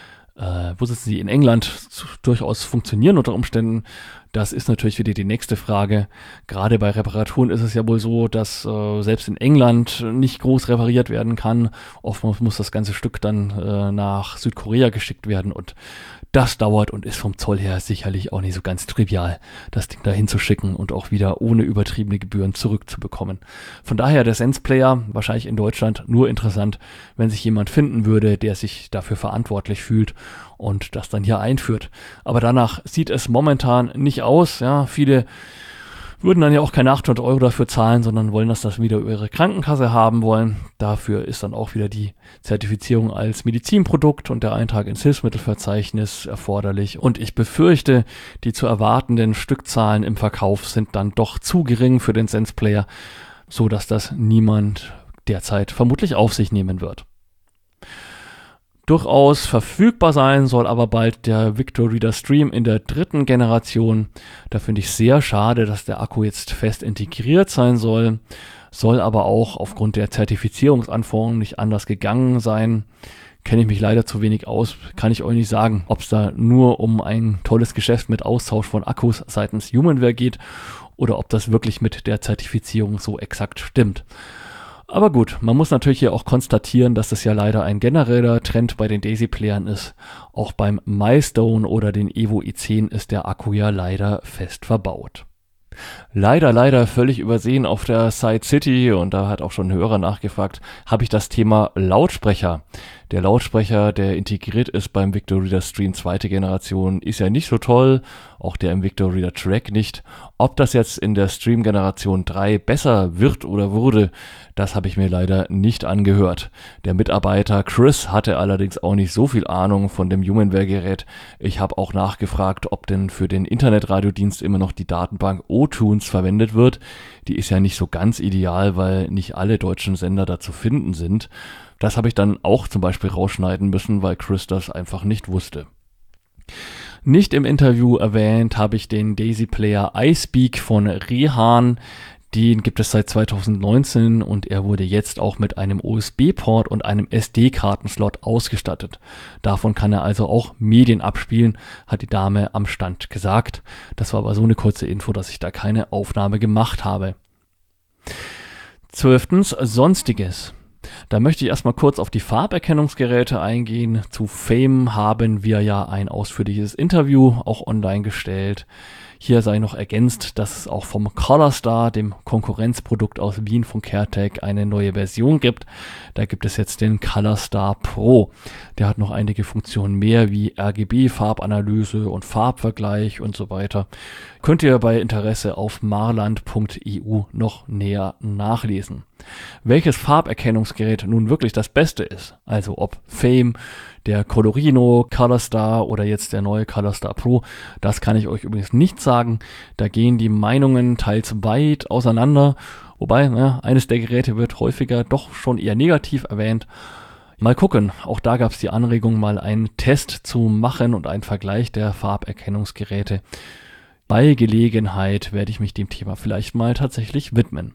England durchaus funktionieren unter Umständen. Das ist natürlich wieder die nächste Frage. Gerade bei Reparaturen ist es ja wohl so, dass selbst in England nicht groß repariert werden kann. Oftmals muss das ganze Stück dann nach Südkorea geschickt werden und das dauert und ist vom Zoll her sicherlich auch nicht so ganz trivial, das Ding da hinzuschicken und auch wieder ohne übertriebene Gebühren zurückzubekommen. Von daher der Sense Player wahrscheinlich in Deutschland nur interessant, wenn sich jemand finden würde, der sich dafür verantwortlich fühlt und das dann hier einführt. Aber danach sieht es momentan nicht aus. Ja, viele würden dann ja auch keine 800 € dafür zahlen, sondern wollen das wieder über ihre Krankenkasse haben wollen. Dafür ist dann auch wieder die Zertifizierung als Medizinprodukt und der Eintrag ins Hilfsmittelverzeichnis erforderlich. Und ich befürchte, die zu erwartenden Stückzahlen im Verkauf sind dann doch zu gering für den Sense Player, so dass das niemand derzeit vermutlich auf sich nehmen wird. Durchaus verfügbar sein soll aber bald der Victor Reader Stream in der 3. Generation. Da finde ich sehr schade, dass der Akku jetzt fest integriert sein soll aber auch aufgrund der Zertifizierungsanforderungen nicht anders gegangen sein. Kenne ich mich leider zu wenig aus, kann ich euch nicht sagen, ob es da nur um ein tolles Geschäft mit Austausch von Akkus seitens Humanware geht oder ob das wirklich mit der Zertifizierung so exakt stimmt. Aber gut, man muss natürlich hier auch konstatieren, dass das ja leider ein genereller Trend bei den Daisy-Playern ist. Auch beim Milestone oder den Evo i10 ist der Akku ja leider fest verbaut. Leider völlig übersehen auf der Side City, und da hat auch schon ein Hörer nachgefragt, habe ich das Thema Lautsprecher. Der Lautsprecher, der integriert ist beim Victor Reader Stream 2. Generation, ist ja nicht so toll, auch der im Victor Reader Track nicht. Ob das jetzt in der Stream Generation 3 besser wird oder wurde, das habe ich mir leider nicht angehört. Der Mitarbeiter Chris hatte allerdings auch nicht so viel Ahnung von dem Humanware-Gerät. Ich habe auch nachgefragt, ob denn für den Internetradiodienst immer noch die Datenbank O-Tunes verwendet wird. Die ist ja nicht so ganz ideal, weil nicht alle deutschen Sender da zu finden sind. Das habe ich dann auch zum Beispiel rausschneiden müssen, weil Chris das einfach nicht wusste. Nicht im Interview erwähnt habe ich den Daisy Player iSpeak von Rehan. Den gibt es seit 2019 und er wurde jetzt auch mit einem USB-Port und einem SD-Kartenslot ausgestattet. Davon kann er also auch Medien abspielen, hat die Dame am Stand gesagt. Das war aber so eine kurze Info, dass ich da keine Aufnahme gemacht habe. 12. Sonstiges. Da möchte ich erstmal kurz auf die Farberkennungsgeräte eingehen. Zu Fame haben wir ja ein ausführliches Interview auch online gestellt. Hier sei noch ergänzt, dass es auch vom ColorStar, dem Konkurrenzprodukt aus Wien von Caretag, eine neue Version gibt. Da gibt es jetzt den ColorStar Pro. Der hat noch einige Funktionen mehr wie RGB-Farbanalyse und Farbvergleich und so weiter. Könnt ihr bei Interesse auf marland.eu noch näher nachlesen. Welches Farberkennungsgerät nun wirklich das Beste ist, also ob Fame, der Colorino, ColorStar oder jetzt der neue ColorStar Pro, das kann ich euch übrigens nicht sagen. Da gehen die Meinungen teils weit auseinander, wobei eines der Geräte wird häufiger doch schon eher negativ erwähnt. Mal gucken, auch da gab es die Anregung, mal einen Test zu machen und einen Vergleich der Farberkennungsgeräte. Bei Gelegenheit werde ich mich dem Thema vielleicht mal tatsächlich widmen.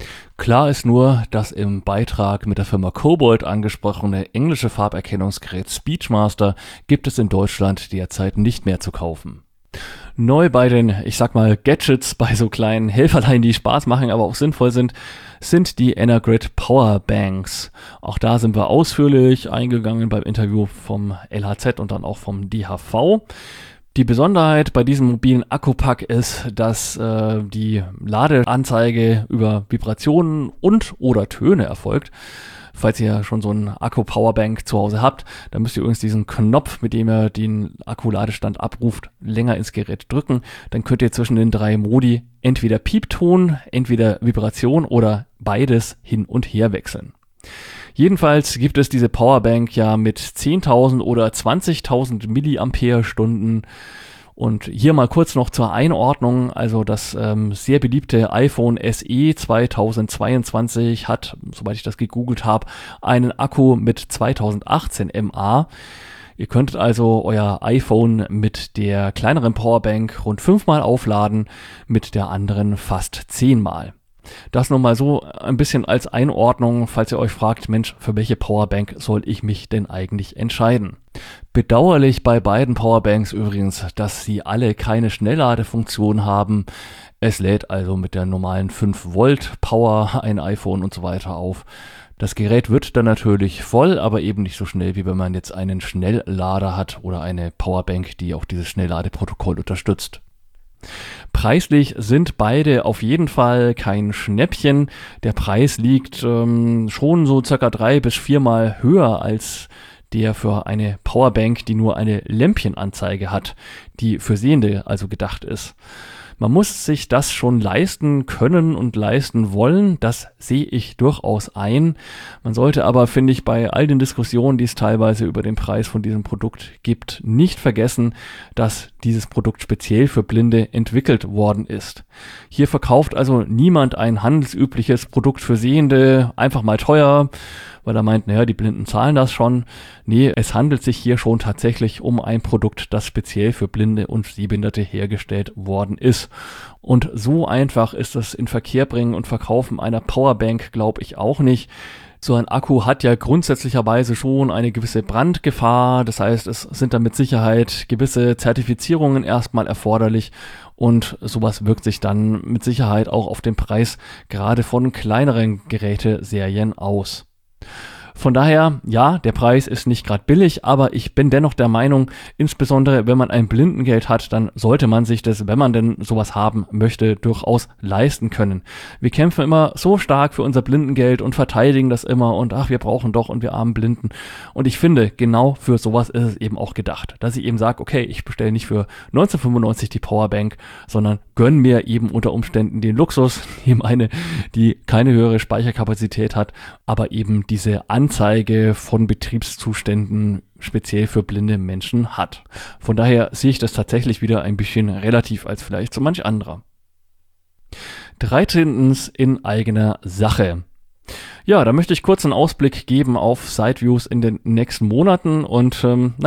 Klar ist nur, dass im Beitrag mit der Firma Cobalt angesprochene englische Farberkennungsgerät Speechmaster gibt es in Deutschland derzeit nicht mehr zu kaufen. Neu bei den, ich sag mal, Gadgets, bei so kleinen Helferlein, die Spaß machen, aber auch sinnvoll sind die Energrid Powerbanks. Auch da sind wir ausführlich eingegangen beim Interview vom LHZ und dann auch vom DHV. Die Besonderheit bei diesem mobilen Akkupack ist, dass die Ladeanzeige über Vibrationen und oder Töne erfolgt. Falls ihr schon so einen Akku-Powerbank zu Hause habt, dann müsst ihr übrigens diesen Knopf, mit dem ihr den Akkuladestand abruft, länger ins Gerät drücken. Dann könnt ihr zwischen den 3 Modi entweder Piepton, entweder Vibration oder beides hin und her wechseln. Jedenfalls gibt es diese Powerbank ja mit 10.000 oder 20.000 Milliampere-Stunden. Und hier mal kurz noch zur Einordnung, also das sehr beliebte iPhone SE 2022 hat, soweit ich das gegoogelt habe, einen Akku mit 2018 mAh. Ihr könntet also euer iPhone mit der kleineren Powerbank rund 5-mal aufladen, mit der anderen fast 10-mal. Das nur mal so ein bisschen als Einordnung, falls ihr euch fragt, Mensch, für welche Powerbank soll ich mich denn eigentlich entscheiden? Bedauerlich bei beiden Powerbanks übrigens, dass sie alle keine Schnellladefunktion haben. Es lädt also mit der normalen 5 Volt Power ein iPhone und so weiter auf. Das Gerät wird dann natürlich voll, aber eben nicht so schnell, wie wenn man jetzt einen Schnelllader hat oder eine Powerbank, die auch dieses Schnellladeprotokoll unterstützt. Preislich sind beide auf jeden Fall kein Schnäppchen. Der Preis liegt schon so circa 3 bis 4-mal höher als der für eine Powerbank, die nur eine Lämpchenanzeige hat, die für Sehende also gedacht ist. Man muss sich das schon leisten können und leisten wollen, das sehe ich durchaus ein. Man sollte aber, finde ich, bei all den Diskussionen, die es teilweise über den Preis von diesem Produkt gibt, nicht vergessen, dass dieses Produkt speziell für Blinde entwickelt worden ist. Hier verkauft also niemand ein handelsübliches Produkt für Sehende, einfach mal teuer, weil er meint, naja, die Blinden zahlen das schon. Nee, es handelt sich hier schon tatsächlich um ein Produkt, das speziell für Blinde und Sehbehinderte hergestellt worden ist. Und so einfach ist das Inverkehrbringen und Verkaufen einer Powerbank, glaube ich, auch nicht. So ein Akku hat ja grundsätzlicherweise schon eine gewisse Brandgefahr. Das heißt, es sind da mit Sicherheit gewisse Zertifizierungen erstmal erforderlich. Und sowas wirkt sich dann mit Sicherheit auch auf den Preis gerade von kleineren Geräteserien aus. Von daher, ja, der Preis ist nicht gerade billig, aber ich bin dennoch der Meinung, insbesondere wenn man ein Blindengeld hat, dann sollte man sich das, wenn man denn sowas haben möchte, durchaus leisten können. Wir kämpfen immer so stark für unser Blindengeld und verteidigen das immer und ach, wir brauchen doch und wir armen Blinden. Und ich finde, genau für sowas ist es eben auch gedacht, dass ich eben sage, okay, ich bestelle nicht für 1995 die Powerbank, sondern gönne mir eben unter Umständen den Luxus, eben eine, die keine höhere Speicherkapazität hat, aber eben diese Anzeige von Betriebszuständen speziell für blinde Menschen hat. Von daher sehe ich das tatsächlich wieder ein bisschen relativ als vielleicht so manch anderer. 13. in eigener Sache. Ja, da möchte ich kurz einen Ausblick geben auf Siteviews in den nächsten Monaten und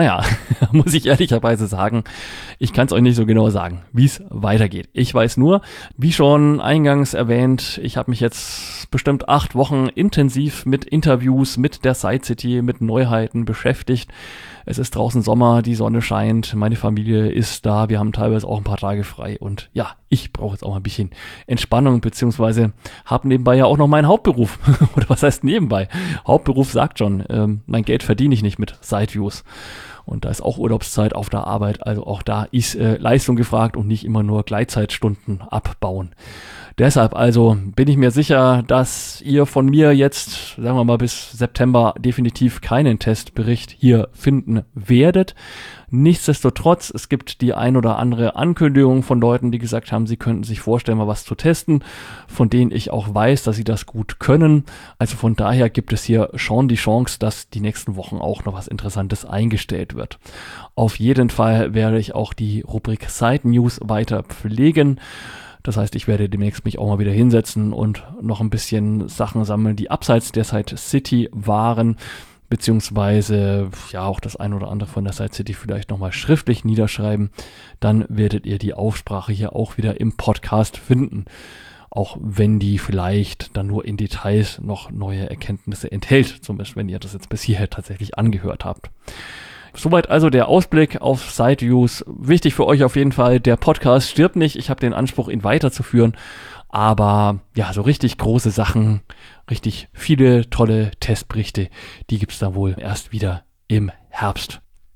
muss ich ehrlicherweise sagen, ich kann es euch nicht so genau sagen, wie es weitergeht. Ich weiß nur, wie schon eingangs erwähnt, ich habe mich jetzt bestimmt 8 Wochen intensiv mit Interviews, mit der Site City, mit Neuheiten beschäftigt. Es ist draußen Sommer, die Sonne scheint, meine Familie ist da, wir haben teilweise auch ein paar Tage frei und ja, ich brauche jetzt auch mal ein bisschen Entspannung, beziehungsweise habe nebenbei ja auch noch meinen Hauptberuf. Oder was heißt nebenbei? Hauptberuf sagt schon, mein Geld verdiene ich nicht mit Siteviews. Und da ist auch Urlaubszeit auf der Arbeit, also auch da ist Leistung gefragt und nicht immer nur Gleitzeitstunden abbauen. Deshalb also bin ich mir sicher, dass ihr von mir jetzt, sagen wir mal bis September, definitiv keinen Testbericht hier finden werdet. Nichtsdestotrotz, es gibt die ein oder andere Ankündigung von Leuten, die gesagt haben, sie könnten sich vorstellen, mal was zu testen, von denen ich auch weiß, dass sie das gut können. Also von daher gibt es hier schon die Chance, dass die nächsten Wochen auch noch was Interessantes eingestellt wird. Auf jeden Fall werde ich auch die Rubrik Site News weiter pflegen. Das heißt, ich werde demnächst mich auch mal wieder hinsetzen und noch ein bisschen Sachen sammeln, die abseits der Site City waren, beziehungsweise ja auch das ein oder andere von der Site City vielleicht nochmal schriftlich niederschreiben. Dann werdet ihr die Aufsprache hier auch wieder im Podcast finden. Auch wenn die vielleicht dann nur in Details noch neue Erkenntnisse enthält, zumindest wenn ihr das jetzt bis hierher tatsächlich angehört habt. Soweit also der Ausblick auf Siteviews. Wichtig für euch auf jeden Fall, der Podcast stirbt nicht. Ich habe den Anspruch, ihn weiterzuführen. Aber ja, so richtig große Sachen, richtig viele tolle Testberichte, die gibt's da wohl erst wieder im Herbst.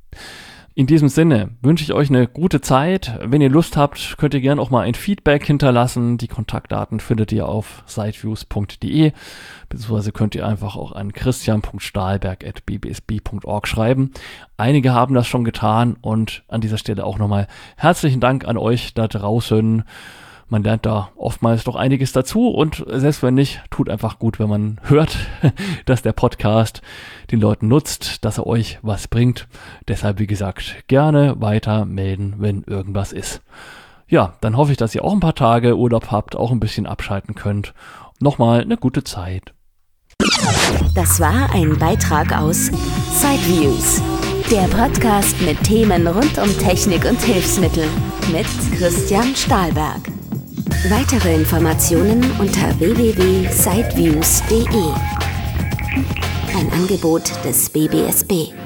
In diesem Sinne wünsche ich euch eine gute Zeit. Wenn ihr Lust habt, könnt ihr gerne auch mal ein Feedback hinterlassen. Die Kontaktdaten findet ihr auf siteviews.de, beziehungsweise könnt ihr einfach auch an christian.stahlberg@bbsb.org schreiben. Einige haben das schon getan und an dieser Stelle auch nochmal herzlichen Dank an euch da draußen. Man lernt da oftmals doch einiges dazu und selbst wenn nicht, tut einfach gut, wenn man hört, dass der Podcast den Leuten nutzt, dass er euch was bringt. Deshalb, wie gesagt, gerne weiter melden, wenn irgendwas ist. Ja, dann hoffe ich, dass ihr auch ein paar Tage Urlaub habt, auch ein bisschen abschalten könnt. Nochmal eine gute Zeit.
Das war ein Beitrag aus Siteviews, der Podcast mit Themen rund um Technik und Hilfsmittel mit Christian Stahlberg. Weitere Informationen unter www.siteviews.de. Ein Angebot des BBSB.